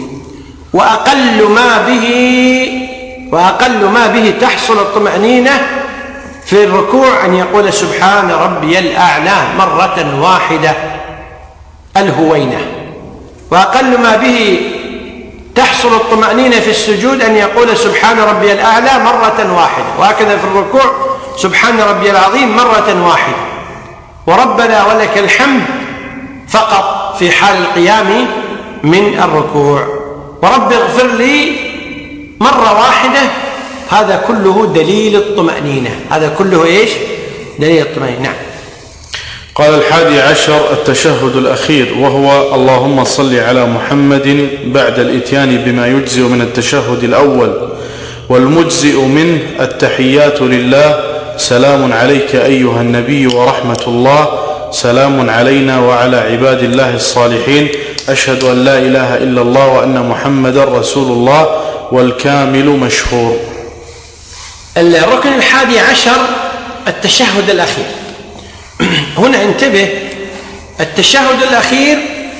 وأقل ما به تحصل الطمأنينة في الركوع أن يقول سبحان ربي الأعلى مرة واحدة الهوينة. وأقل ما به تحصل الطمأنينة في السجود أن يقول سبحان ربي الأعلى مرة واحدة، وهكذا في الركوع سبحان ربي العظيم مرة واحدة، وربنا ولك الحمد فقط في حال القيام من الركوع، ورب اغفر لي مرة واحدة. هذا كله دليل الطمأنينة. هذا كله إيش؟ دليل الطمأنينة. نعم. قال 11 التشهد الأخير، وهو اللهم صل على محمد بعد الإتيان بما يجزئ من التشهد الأول، والمجزئ منه التحيات لله، سلام عليك أيها النبي ورحمة الله، سلام علينا وعلى عباد الله الصالحين، أشهد أن لا إله إلا الله وأن محمدا رسول الله، والكامل مشهور. الركن 11 التشهد الأخير. هنا انتبه، التشهد الأخير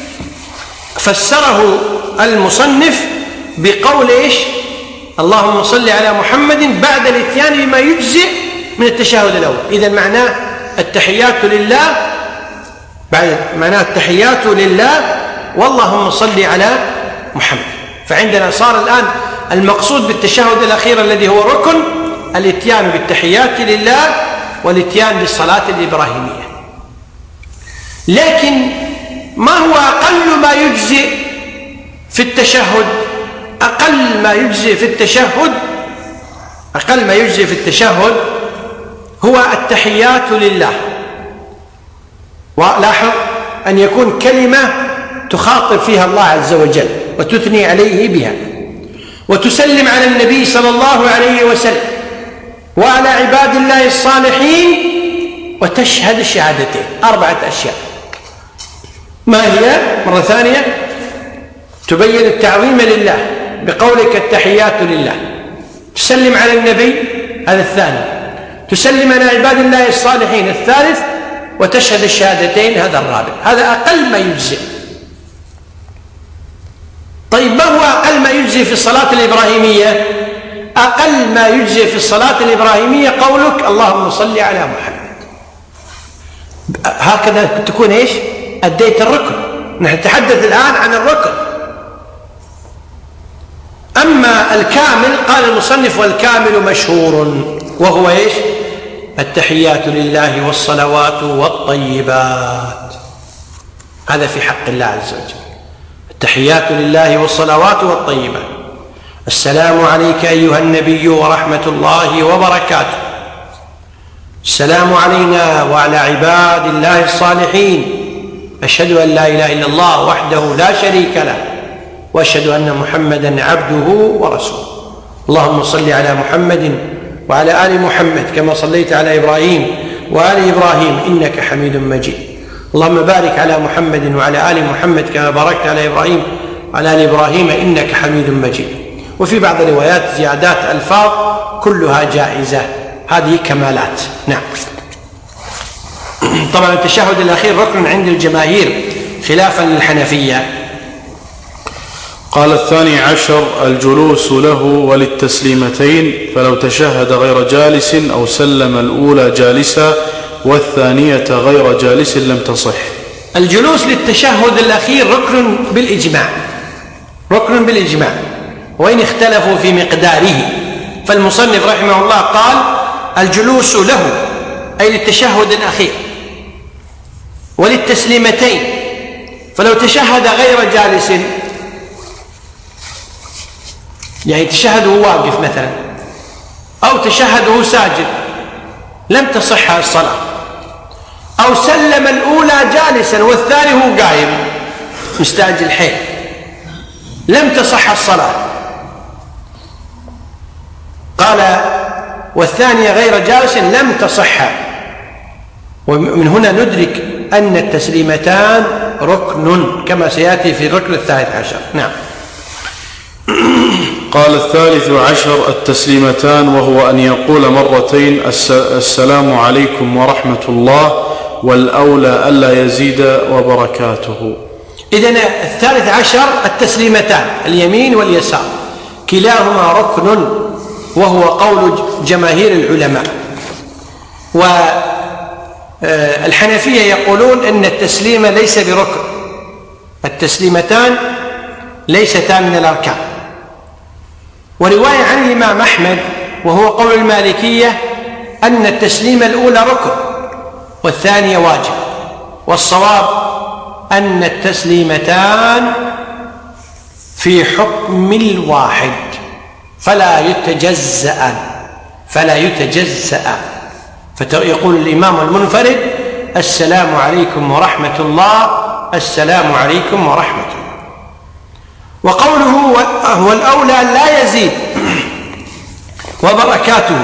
فسره المصنف بقول إيش؟ اللهم صل على محمد بعد الاتيان بما يجزئ من التشهد الأول. إذن معناه التحيات لله، معناه التحيات لله واللهم صل على محمد. فعندنا صار الآن المقصود بالتشهد الأخير الذي هو ركن الاتيان بالتحيات لله والاتيان بالصلاة الإبراهيمية. لكن ما هو أقل ما يجزئ في التشهد؟ أقل ما يجزئ في التشهد هو التحيات لله. ولاحظ أن يكون كلمة تخاطب فيها الله عز وجل وتثني عليه بها، وتسلم على النبي صلى الله عليه وسلم وعلى عباد الله الصالحين، وتشهد الشهادتين. 4 أشياء. ما هي؟ مرة ثانية، تبين التعظيم لله بقولك التحيات لله، تسلم على النبي، هذا الثاني، تسلم على عباد الله الصالحين الثالث، وتشهد الشهادتين، هذا الرابع. هذا أقل ما يجزئ. طيب ما هو أقل ما يجزئ في الصلاة الإبراهيمية؟ أقل ما يجزئ في الصلاة الإبراهيمية قولك اللهم صل على محمد. هكذا تكون إيش؟ أديت الركن. نحن نتحدث الآن عن الركن. أما الكامل قال المصنف والكامل مشهور، وهو إيش؟ التحيات لله والصلوات والطيبات. هذا في حق الله عز وجل. التحيات لله والصلوات والطيبات. السلام عليك أيها النبي ورحمة الله وبركاته. السلام علينا وعلى عباد الله الصالحين. أشهد أن لا إله إلا الله وحده لا شريك له، وأشهد أن محمدا عبده ورسوله. اللهم صل على محمد وعلى آل محمد كما صليت على إبراهيم وآل إبراهيم إنك حميد مجيد. اللهم بارك على محمد وعلى آل محمد كما باركت على إبراهيم وعلى آل إبراهيم إنك حميد مجيد. وفي بعض الروايات زيادات ألفاظ كلها جائزة، هذه كمالات. نعم. طبعا التشهد الأخير ركن عند الجماهير خلافا للحنفية. قال 12 الجلوس له وللتسليمتين، فلو تشهد غير جالس أو سلم الأولى جالسا والثانية غير جالس لم تصح. الجلوس للتشهد الأخير ركن بالإجماع وإن اختلفوا في مقداره، فالمصنف رحمه الله قال الجلوس له أي للتشهد الأخير وللتسليمتين، فلو تشهد غير جالس يعني تشهد وهو واقف مثلا أو تشهد وهو ساجد لم تصح الصلاة، أو سلم الأولى جالسا والثاني هو قائم مستعجل حيل لم تصح الصلاة. قال والثانية غير جالس لم تصح. ومن هنا ندرك أن التسليمتان ركن كما سيأتي في الركن 13. نعم. قال 13 التسليمتان، وهو أن يقول مرتين السلام عليكم ورحمة الله، والأولى ألا يزيد وبركاته. إذن 13 التسليمتان اليمين واليسار كلاهما ركن، وهو قول جماهير العلماء. والحنفية يقولون أن التسليم ليس بركن، التسليمتان ليستا من الأركان. ورواية عن الإمام أحمد وهو قول المالكية أن التسليم الأولى ركن والثانية واجب، والصواب أن التسليمتان في حكم الواحد فلا يتجزأ. فيقول الإمام المنفرد السلام عليكم ورحمة الله، السلام عليكم ورحمة الله. وقوله هو الأولى لا يزيد وبركاته،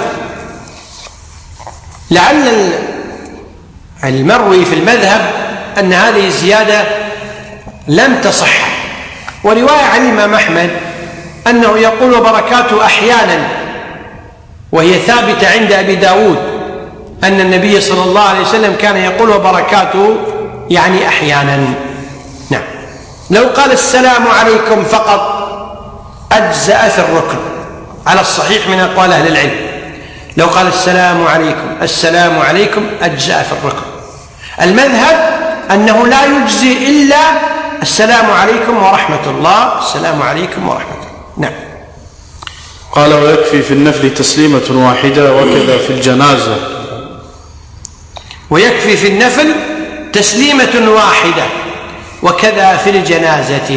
لعل المروي في المذهب أن هذه الزيادة لم تصح. ورواية عن الإمام أحمد أنه يقول وبركاته أحيانا، وهي ثابتة عند أبي داود أن النبي صلى الله عليه وسلم كان يقول وبركاته يعني أحيانا. نعم. لو قال السلام عليكم فقط أجزأ في الركن على الصحيح من أقوال أهل العلم. لو قال السلام عليكم أجزأ في الركن. المذهب أنه لا يجزي إلا السلام عليكم ورحمة الله، السلام عليكم ورحمة الله. نعم. قال ويكفي في النفل تسليمة واحدة وكذا في الجنازة. ويكفي في النفل تسليمة واحدة وكذا في الجنازة.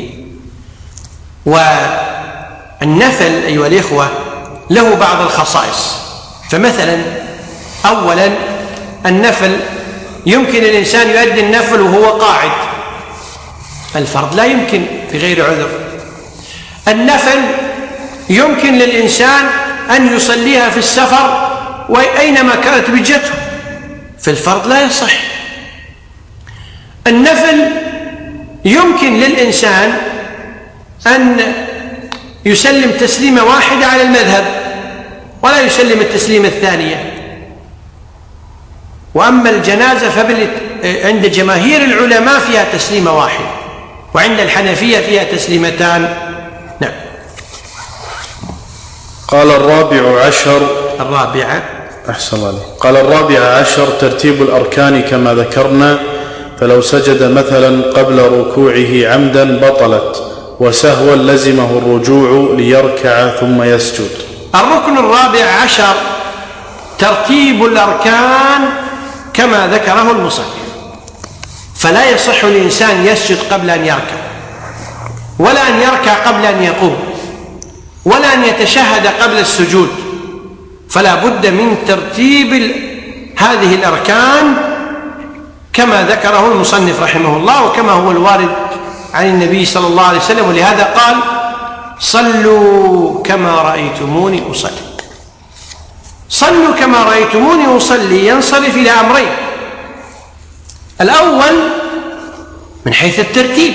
والنفل أيها الإخوة له بعض الخصائص. فمثلا أولا النفل يمكن الإنسان يؤدي النفل وهو قاعد، الفرض لا يمكن بغير عذر. النفل يمكن للإنسان أن يصليها في السفر وأينما كانت بجته، في الفرض لا يصح. النفل يمكن للإنسان أن يسلم تسليمة واحدة على المذهب ولا يسلم التسليمة الثانية. وأما الجنازة عند جماهير العلماء فيها تسليمة واحدة، وعند الحنفية فيها تسليمتان. نعم. قال الرابع عشر ترتيب الأركان كما ذكرنا، فلو سجد مثلا قبل ركوعه عمدا بطلت، وسهوا لزمه الرجوع ليركع ثم يسجد. الركن الرابع عشر ترتيب الأركان كما ذكره المصنف، فلا يصح الإنسان يسجد قبل أن يركع، ولا أن يركع قبل أن يقوم، ولا أن يتشهد قبل السجود. فلا بد من ترتيب هذه الأركان كما ذكره المصنف رحمه الله، وكما هو الوارد عن النبي صلى الله عليه وسلم. ولهذا قال صلوا كما رأيتموني أصلي. صلوا كما رأيتموني أصلي ينصرف إلى أمرين. الأول من حيث الترتيب،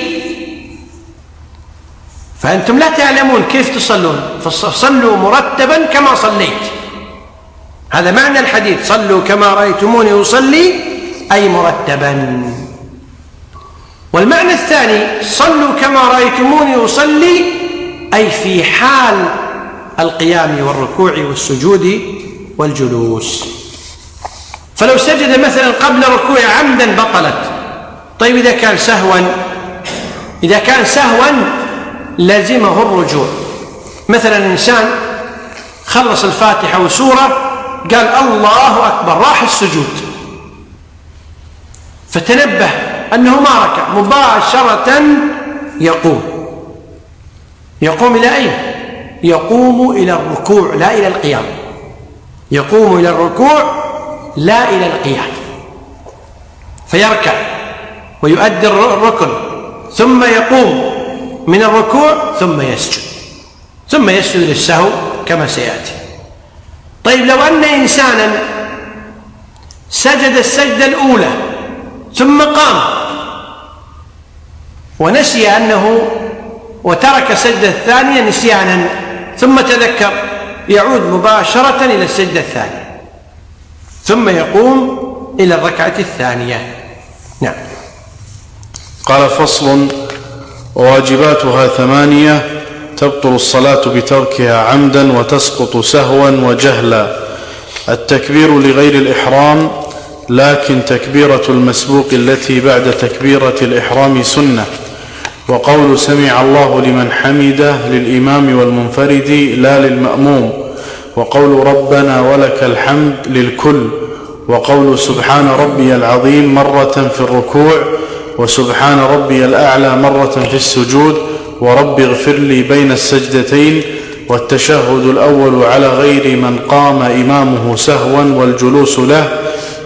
فأنتم لا تعلمون كيف تصلون، فصلوا مرتبا كما صليت. هذا معنى الحديث صلوا كما رأيتموني أصلي أي مرتبا. والمعنى الثاني صلوا كما رأيتموني أصلي أي في حال القيام والركوع والسجود والجلوس. فلو سجد مثلا قبل ركوع عمدا بطلت، طيب إذا كان سهوا لازمه الرجوع. مثلا إنسان خلص الفاتحة وسورة قال الله أكبر، راح السجود فتنبه أنه ما ركع، مباشرة يقوم إلى أين؟ يقوم إلى الركوع لا إلى القيام، يقوم إلى الركوع لا إلى القيام، فيركع ويؤدي الركن ثم يقوم من الركوع ثم يسجد للسهو كما سيأتي. طيب لو أن إنسانا سجد السجدة الأولى ثم قام ونسي أنه وترك السجدة الثانية نسيانا ثم تذكر، يعود مباشرة إلى السجدة الثانية ثم يقوم إلى الركعة الثانية. نعم. قال: فصل: وواجباتها 8 تبطل الصلاة بتركها عمدا وتسقط سهوا وجهلا. التكبير لغير الإحرام، لكن تكبيرة المسبوق التي بعد تكبيرة الإحرام سنة. وقول سمع الله لمن حمده للإمام والمنفرد لا للمأموم. وقول ربنا ولك الحمد للكل. وقول سبحان ربي العظيم مرة في الركوع، وسبحان ربي الأعلى مرة في السجود، ورب اغفر لي بين السجدتين. والتشهد الأول على غير من قام إمامه سهوا والجلوس له.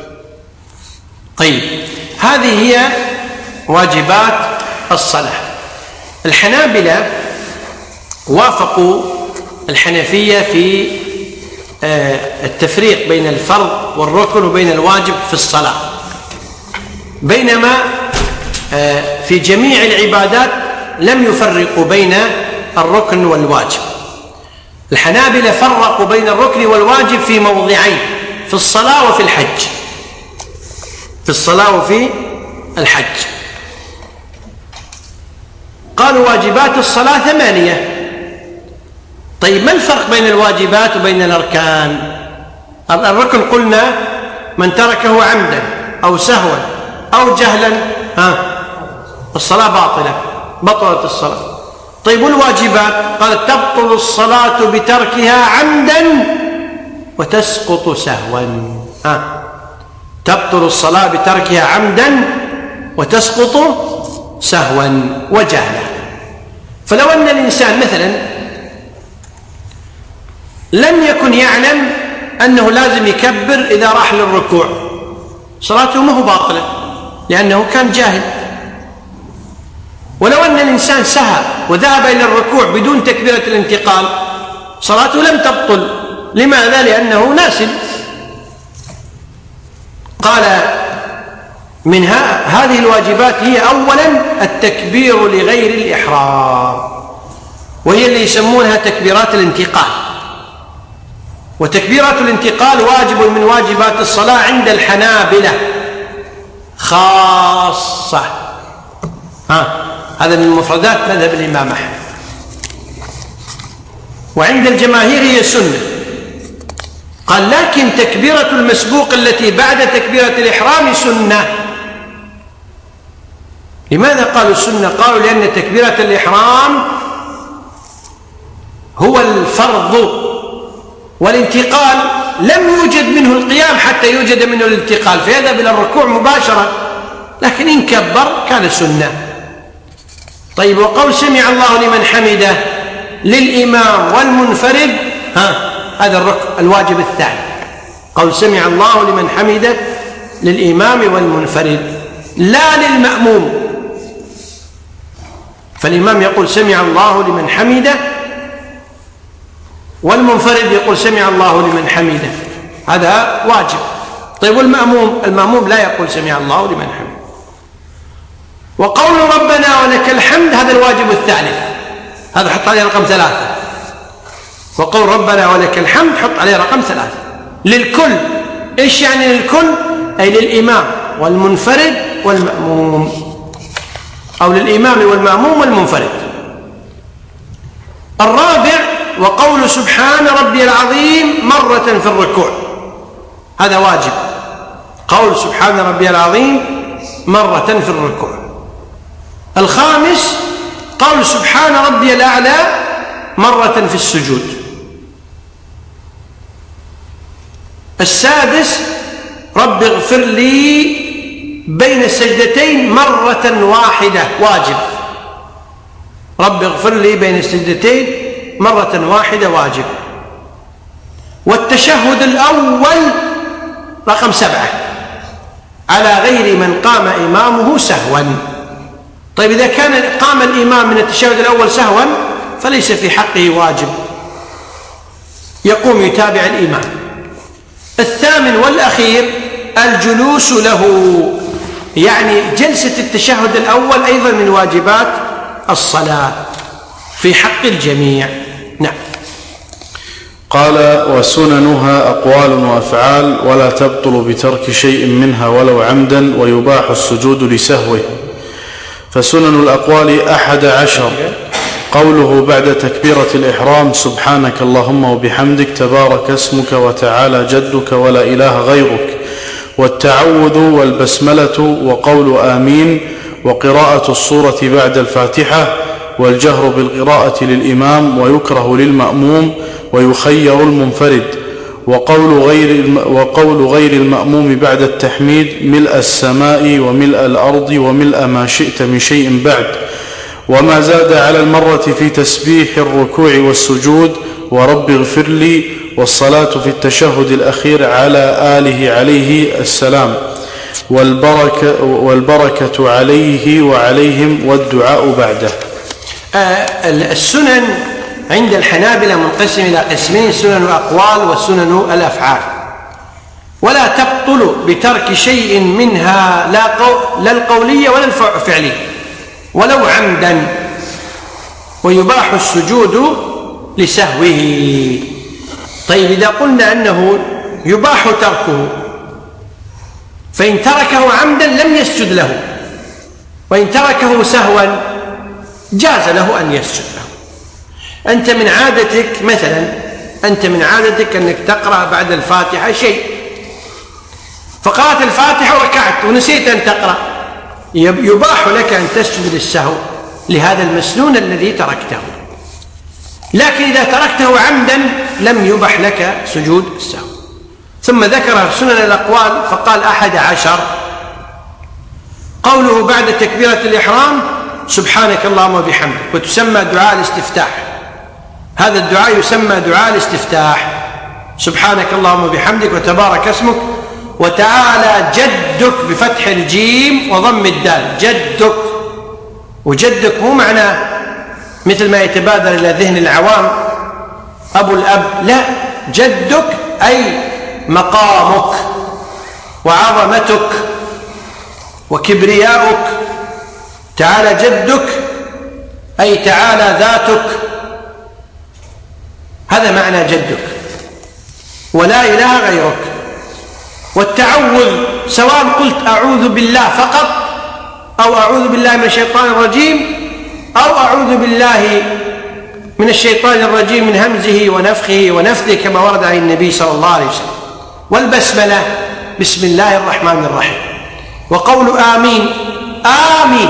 طيب، هذه هي واجبات الصلاة. الحنابلة وافقوا الحنفية في التفريق بين الفرض والركن وبين الواجب في الصلاة، بينما في جميع العبادات لم يفرقوا بين الركن والواجب. الحنابلة فرقوا بين الركن والواجب في موضعين: في الصلاة وفي الحج. في الصلاة وفي الحج قالوا واجبات الصلاة 8. طيب، ما الفرق بين الواجبات وبين الأركان؟ الركن قلنا من تركه عمدا أو سهوا أو جهلا الصلاة بطلت الصلاة. طيب، والواجبات؟ قال: تبطل الصلاة بتركها عمدا وتسقط سهوا. تبطل الصلاة بتركها عمدا وتسقط سهوا وجهلا. فلو أن الإنسان مثلا لم يكن يعلم أنه لازم يكبر إذا راح للركوع، صلاته ما هو باطلة لأنه كان جاهل. ولو أن الإنسان سهى وذهب إلى الركوع بدون تكبيرة الانتقال، صلاته لم تبطل. لماذا؟ لأنه ناسٍ. قال: من هذه الواجبات هي أولا التكبير لغير الإحرام، وهي اللي يسمونها تكبيرات الانتقال. وتكبيرات الانتقال واجب من واجبات الصلاة عند الحنابلة خاصة. هذا من مفردات مذهب الإمام أحمد. وعند الجماهير هي سنة. قال: لكن تكبيرة المسبوق التي بعد تكبيرة الإحرام سنة. لماذا قالوا سنة؟ قالوا لأن تكبيرة الإحرام هو الفرض، والانتقال لم يوجد منه القيام حتى يوجد منه الانتقال، فيذهب إلى الركوع مباشرة، لكن إن كبر كان سنة. طيب، وقول سمع الله لمن حمده للإمام والمنفرد، هذا الواجب الثاني. قول سمع الله لمن حمده للإمام والمنفرد لا للمأموم. فالإمام يقول سمع الله لمن حمده، والمنفرد يقول سمع الله لمن حمده، هذا واجب. طيب، المأموم لا يقول سمع الله لمن حمده. وقول ربنا ولك الحمد هذا الواجب الثالث، هذا حط عليه رقم 3. وقول ربنا ولك الحمد حط عليه رقم 3 للكل. إيش يعني للكل؟ أي للإمام والمنفرد والمأموم، أو للإمام والمأموم والمنفرد. الرابع: وقول سبحان ربي العظيم مرة في الركوع، هذا واجب. قول سبحان ربي العظيم مرة في الركوع. الخامس قول سبحان ربي الأعلى مرة في السجود. السادس رب اغفر لي بين السجدتين مرة واحدة واجب. رب اغفر لي بين السجدتين مرة واحدة واجب. والتشهد الأول رقم 7 على غير من قام إمامه سهوا. طيب إذا كان قام الإمام من التشهد الأول سهوا فليس في حقه واجب، يقوم يتابع الإمام. الثامن والأخير الجلوس له، يعني جلسة التشهد الأول أيضا من واجبات الصلاة في حق الجميع. نعم. قال: وسننها أقوال وأفعال ولا تبطل بترك شيء منها ولو عمدا، ويباح السجود لسهوه. فسنن الأقوال 11: قوله بعد تكبيرة الإحرام: سبحانك اللهم وبحمدك تبارك اسمك وتعالى جدك ولا إله غيرك. والتعوذ والبسملة وقول آمين، وقراءة السورة بعد الفاتحة، والجهر بالقراءة للإمام، ويكره للمأموم ويخير المنفرد. وقول غير المأموم بعد التحميد: ملء السماء وملء الأرض وملء ما شئت من شيء بعد. وما زاد على المرة في تسبيح الركوع والسجود ورب اغفر لي، والصلاة في التشهد الأخير على آله عليه السلام، والبركة عليه وعليهم، والدعاء بعده. السنن عند الحنابلة منقسم إلى قسمين: سنن الأقوال وسنن الأفعال. ولا تبطل بترك شيء منها لا القولية ولا الفعلية ولو عمدا، ويباح السجود لسهوه. طيب إذا قلنا أنه يباح تركه، فإن تركه عمدا لم يسجد له، وإن تركه سهوا جاز له أن يسجد له. أنت من عادتك مثلا أنك تقرأ بعد الفاتحة شيء، فقرأت الفاتحة وركعت ونسيت أن تقرأ، يباح لك أن تسجد للسهو لهذا المسنون الذي تركته. لكن إذا تركته عمدا لم يبح لك سجود السهو. ثم ذكر سنن الأقوال فقال 11: قوله بعد تكبيرة الإحرام: سبحانك اللهم وبحمدك، وتسمى دعاء الاستفتاح. هذا الدعاء يسمى دعاء الاستفتاح: سبحانك اللهم وبحمدك وتبارك اسمك وتعالى جدك بفتح الجيم وضم الدال. جدك، وجدك مو معنى مثل ما يتبادر إلى ذهن العوام أبو الأب، لا، جدك أي مقامك وعظمتك وكبرياؤك. تعالى جدك أي تعالى ذاتك، هذا معنى جدك، ولا إله غيرك. والتعوذ سواء قلت أعوذ بالله فقط، أو أعوذ بالله من الشيطان الرجيم، أو أعوذ بالله من الشيطان الرجيم من همزه ونفخه ونفثه كما ورد عن النبي صلى الله عليه وسلم. والبسملة بسم الله الرحمن الرحيم. وقول آمين، آمين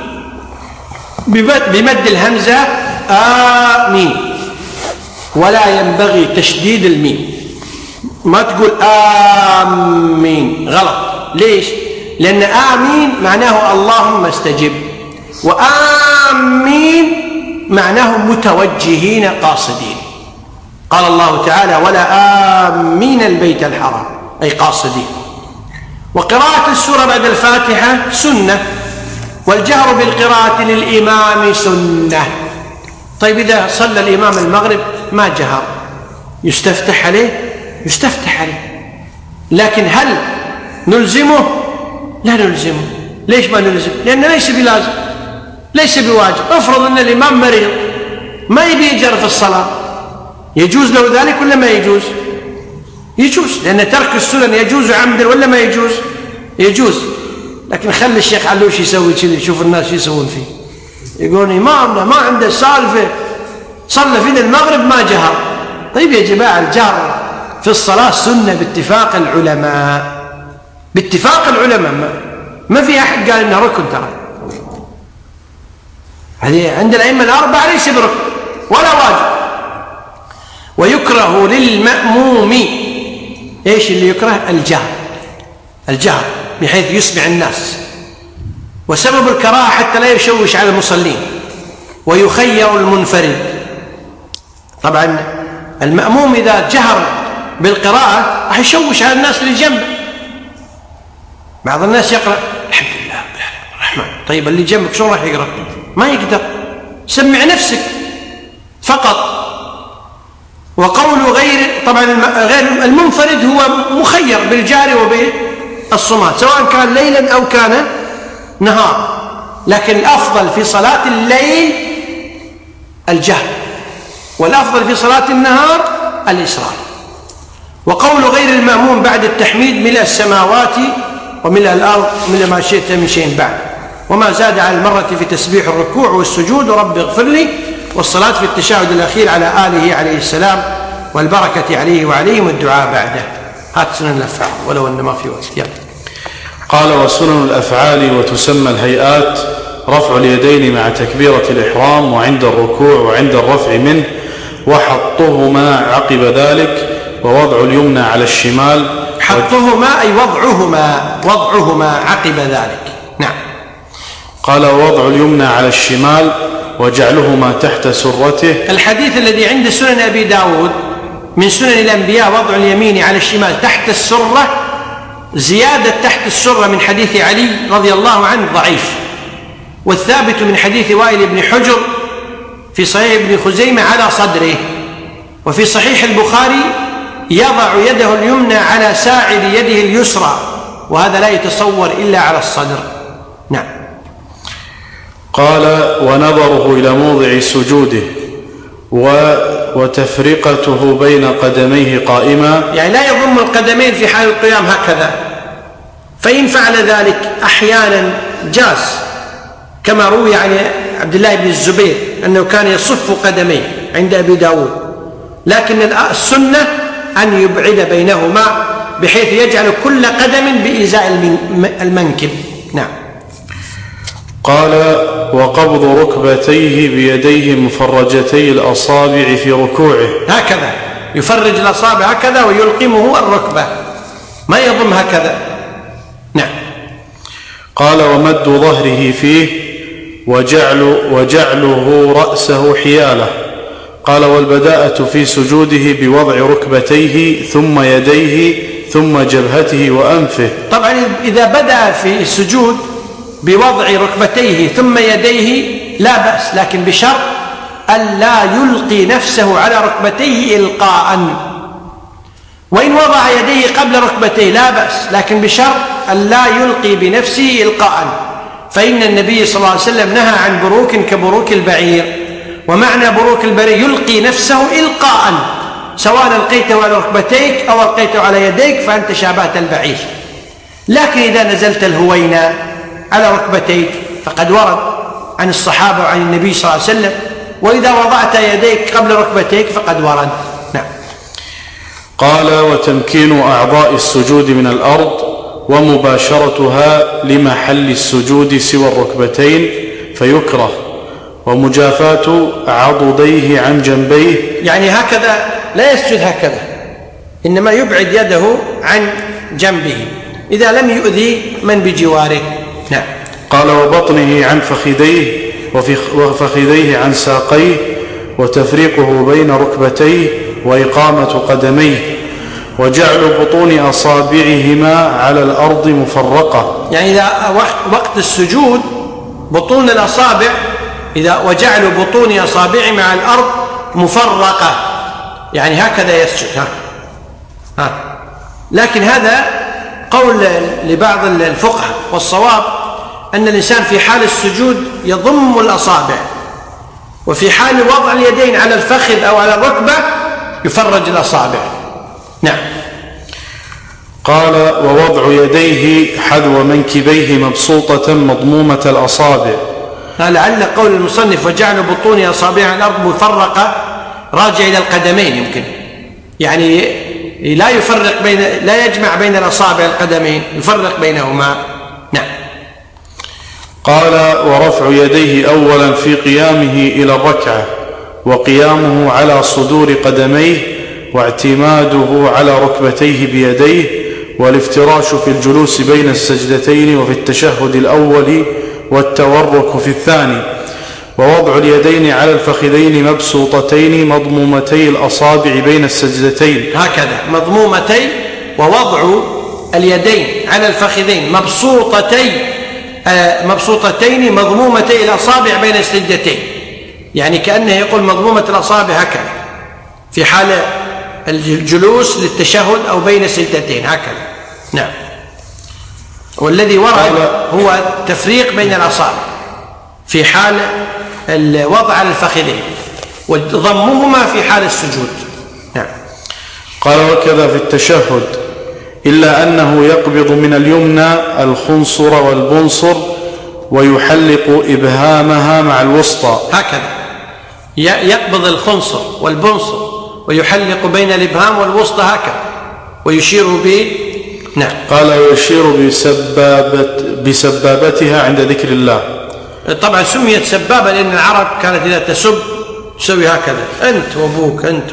بمد الهمزة آمين، ولا ينبغي تشديد الميم، ما تقول آمين، غلط. ليش؟ لأن آمين معناه اللهم استجب، وآمين معناه متوجهين قاصدين. قال الله تعالى: ولا آمين البيت الحرام، أي قاصدين. وقراءة السورة بعد الفاتحة سنة، والجهر بالقراءة للإمام سنة. طيب إذا صلى الإمام المغرب ما جهر يستفتح عليه؟ يستفتح عليه، لكن هل نلزمه؟ لا نلزمه. ليش ما نلزم؟ لأنه ليس بلازم، ليس بواجب. افرض أن الإمام مريض ما يبي يجهر في الصلاة، يجوز له ذلك ولا ما يجوز؟ يجوز، لأن ترك السنن يجوز عمدا ولا ما يجوز؟ يجوز. لكن خلي الشيخ علوش يسوي كذي، يشوف الناس يسوون فيه، يقولون إمامنا ما عنده سالفة، صلى فينا المغرب ما جهر. طيب يا جماعة، الجهر في الصلاة سنة باتفاق العلماء، باتفاق العلماء. ما في أحد قال إنه ركن ترى. هذه عند الأئمة الأربعة ليس بركن ولا واجب. ويكره للمأموم إيش اللي يكره؟ الجهر بحيث يسمع الناس، وسبب الكراهة حتى لا يشوش على المصلين. ويخير المنفرد. طبعا المأموم إذا جهر بالقراءة راح يشوش على الناس اللي جنبه. بعض الناس يقرأ الحمد لله الرحمن، طيب اللي جنبك شو راح يقرأ؟ ما يقدر. سمع نفسك فقط. وقول غير، طبعا غير المنفرد هو مخير بالجار وبالصمات سواء كان ليلا أو كان نهار، لكن الأفضل في صلاة الليل الجهر، والأفضل في صلاة النهار الإسرار. وقول غير المأموم بعد التحميد ملء السماوات وملء الأرض وملء ما شئت من شيء بعد، وما زاد على المرة في تسبيح الركوع والسجود ورب اغفر لي، والصلاة في التشهد الأخير على آله عليه السلام، والبركة عليه وعليهم والدعاء بعده. هات سنن الأفعال ولو أن ما في وقت. يلا. قال وسنن الأفعال وتسمى الهيئات رفع اليدين مع تكبيرة الإحرام وعند الركوع وعند الرفع منه، وحطهما عقب ذلك، ووضع اليمنى على الشمال. حطهما أي وضعهما عقب ذلك. نعم. قال ووضع اليمنى على الشمال وجعلهما تحت سرته. الحديث الذي عند سنن أبي داود من سنن الأنبياء وضع اليمين على الشمال تحت السرة، زيادة تحت السرة من حديث علي رضي الله عنه ضعيف، والثابت من حديث وائل بن حجر في صحيح ابن خزيمة على صدره. وفي صحيح البخاري يضع يده اليمنى على ساعد يده اليسرى، وهذا لا يتصور إلا على الصدر. نعم. قال ونظره إلى موضع سجوده وتفرقته بين قدميه قائما، يعني لا يضم القدمين في حال القيام هكذا، فإن فعل ذلك أحيانا جاز، كما روي عن عبد الله بن الزبير أنه كان يصف قدميه عند أبي داود، لكن السنة أن يبعد بينهما بحيث يجعل كل قدم بإزاء المنكب. نعم. قال وقبض ركبتيه بيديه مفرجتي الأصابع في ركوعه، هكذا يفرج الأصابع هكذا ويلقمه الركبة، ما يضم هكذا. نعم. قال ومد ظهره فيه وجعله رأسه حياله. قال والبداءة في سجوده بوضع ركبتيه ثم يديه ثم جبهته وأنفه. طبعا إذا بدأ في السجود بوضع ركبتيه ثم يديه لا بأس، لكن بشرط ألا يلقي نفسه على ركبتيه إلقاء. وإن وضع يديه قبل ركبتيه لا بأس، لكن بشرط ألا يلقي بنفسه إلقاء، فإن النبي صلى الله عليه وسلم نهى عن بروك كبروك البعير. ومعنى بروك البعير يلقي نفسه إلقاء، سواء ألقيته على ركبتيك أو ألقيته على يديك فأنت شابهت البعير. لكن إذا نزلت الهوينة على ركبتيك فقد ورد عن الصحابة وعن النبي صلى الله عليه وسلم، وإذا وضعت يديك قبل ركبتيك فقد ورد. نعم. قال وتمكين أعضاء السجود من الأرض ومباشرتها لمحل السجود سوى الركبتين فيكره، ومجافاة عضديه عن جنبيه، يعني هكذا لا يسجد هكذا، إنما يبعد يده عن جنبه إذا لم يؤذي من بجواره. نعم. قال وبطنه عن فخذيه وفخذيه عن ساقيه، وتفريقه بين ركبتيه وإقامة قدميه، وجعل بطون أصابعهما على الأرض مفرقة. يعني إذا وقت السجود بطون الأصابع وجعل بطون أصابعهما على الأرض مفرقة، يعني هكذا يسجد. لكن هذا قول لبعض الفقهاء، والصواب أن الإنسان في حال السجود يضم الأصابع، وفي حال وضع اليدين على الفخذ أو على الركبة يفرج الأصابع. نعم. قال ووضع يديه حذو منكبيه مبسوطة مضمومة الأصابع. لعل قول المصنف وجعل بطون أصابع على الأرض مفرقة راجع إلى القدمين، يمكن يعني لا يجمع بين الأصابع القدمين، يفرق بينهما. نعم. قال: ورفع يديه أولا في قيامه إلى الركعة، وقيامه على صدور قدميه، واعتماده على ركبتيه بيديه، والافتراش في الجلوس بين السجدتين وفي التشهد الأول، والتورك في الثاني، ووضع اليدين على الفخذين مبسوطتين مضمومتي الأصابع بين السجدتين. هكذا مضمومتي، ووضع اليدين على الفخذين مبسوطتين مضمومتي الأصابع بين السجدتين، يعني كأنه يقول مضمومة الأصابع هكذا في حال الجلوس للتشهد أو بين السجدتين هكذا. نعم. والذي ورد هو التفريق بين الأصابع في حال الوضع على الفخذين، وضمهما في حال السجود. نعم. قال: وكذا في التشهد، إلا أنه يقبض من اليمنى الخنصر والبنصر، ويحلق إبهامها مع الوسطى. هكذا يقبض الخنصر والبنصر ويحلق بين الإبهام والوسطى هكذا، ويشير به. نعم. قال: ويشير بسبابتها عند ذكر الله. طبعا سميت سبابة لأن العرب كانت إذا تسب تسوي هكذا، أنت وأبوك أنت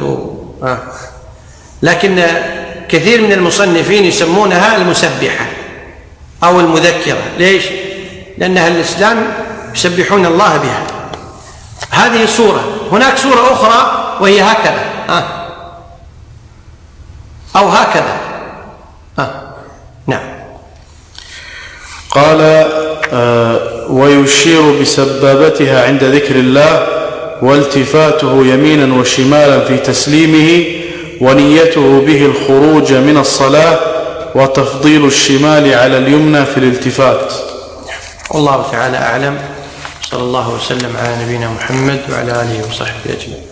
لكن كثير من المصنفين يسمونها المسبحة أو المذكرة. ليش؟ لأن أهل الإسلام يسبحون الله بها. هذه صورة. هناك صورة أخرى وهي هكذا أو هكذا. نعم. قال: ويشير بسبابتها عند ذكر الله، والتفاته يمينا وشمالا في تسليمه، ونيته به الخروج من الصلاة، وتفضيل الشمال على اليمنى في الالتفات. والله تعالى أعلم. صلى الله وسلم على نبينا محمد وعلى آله وصحبه أجمعين.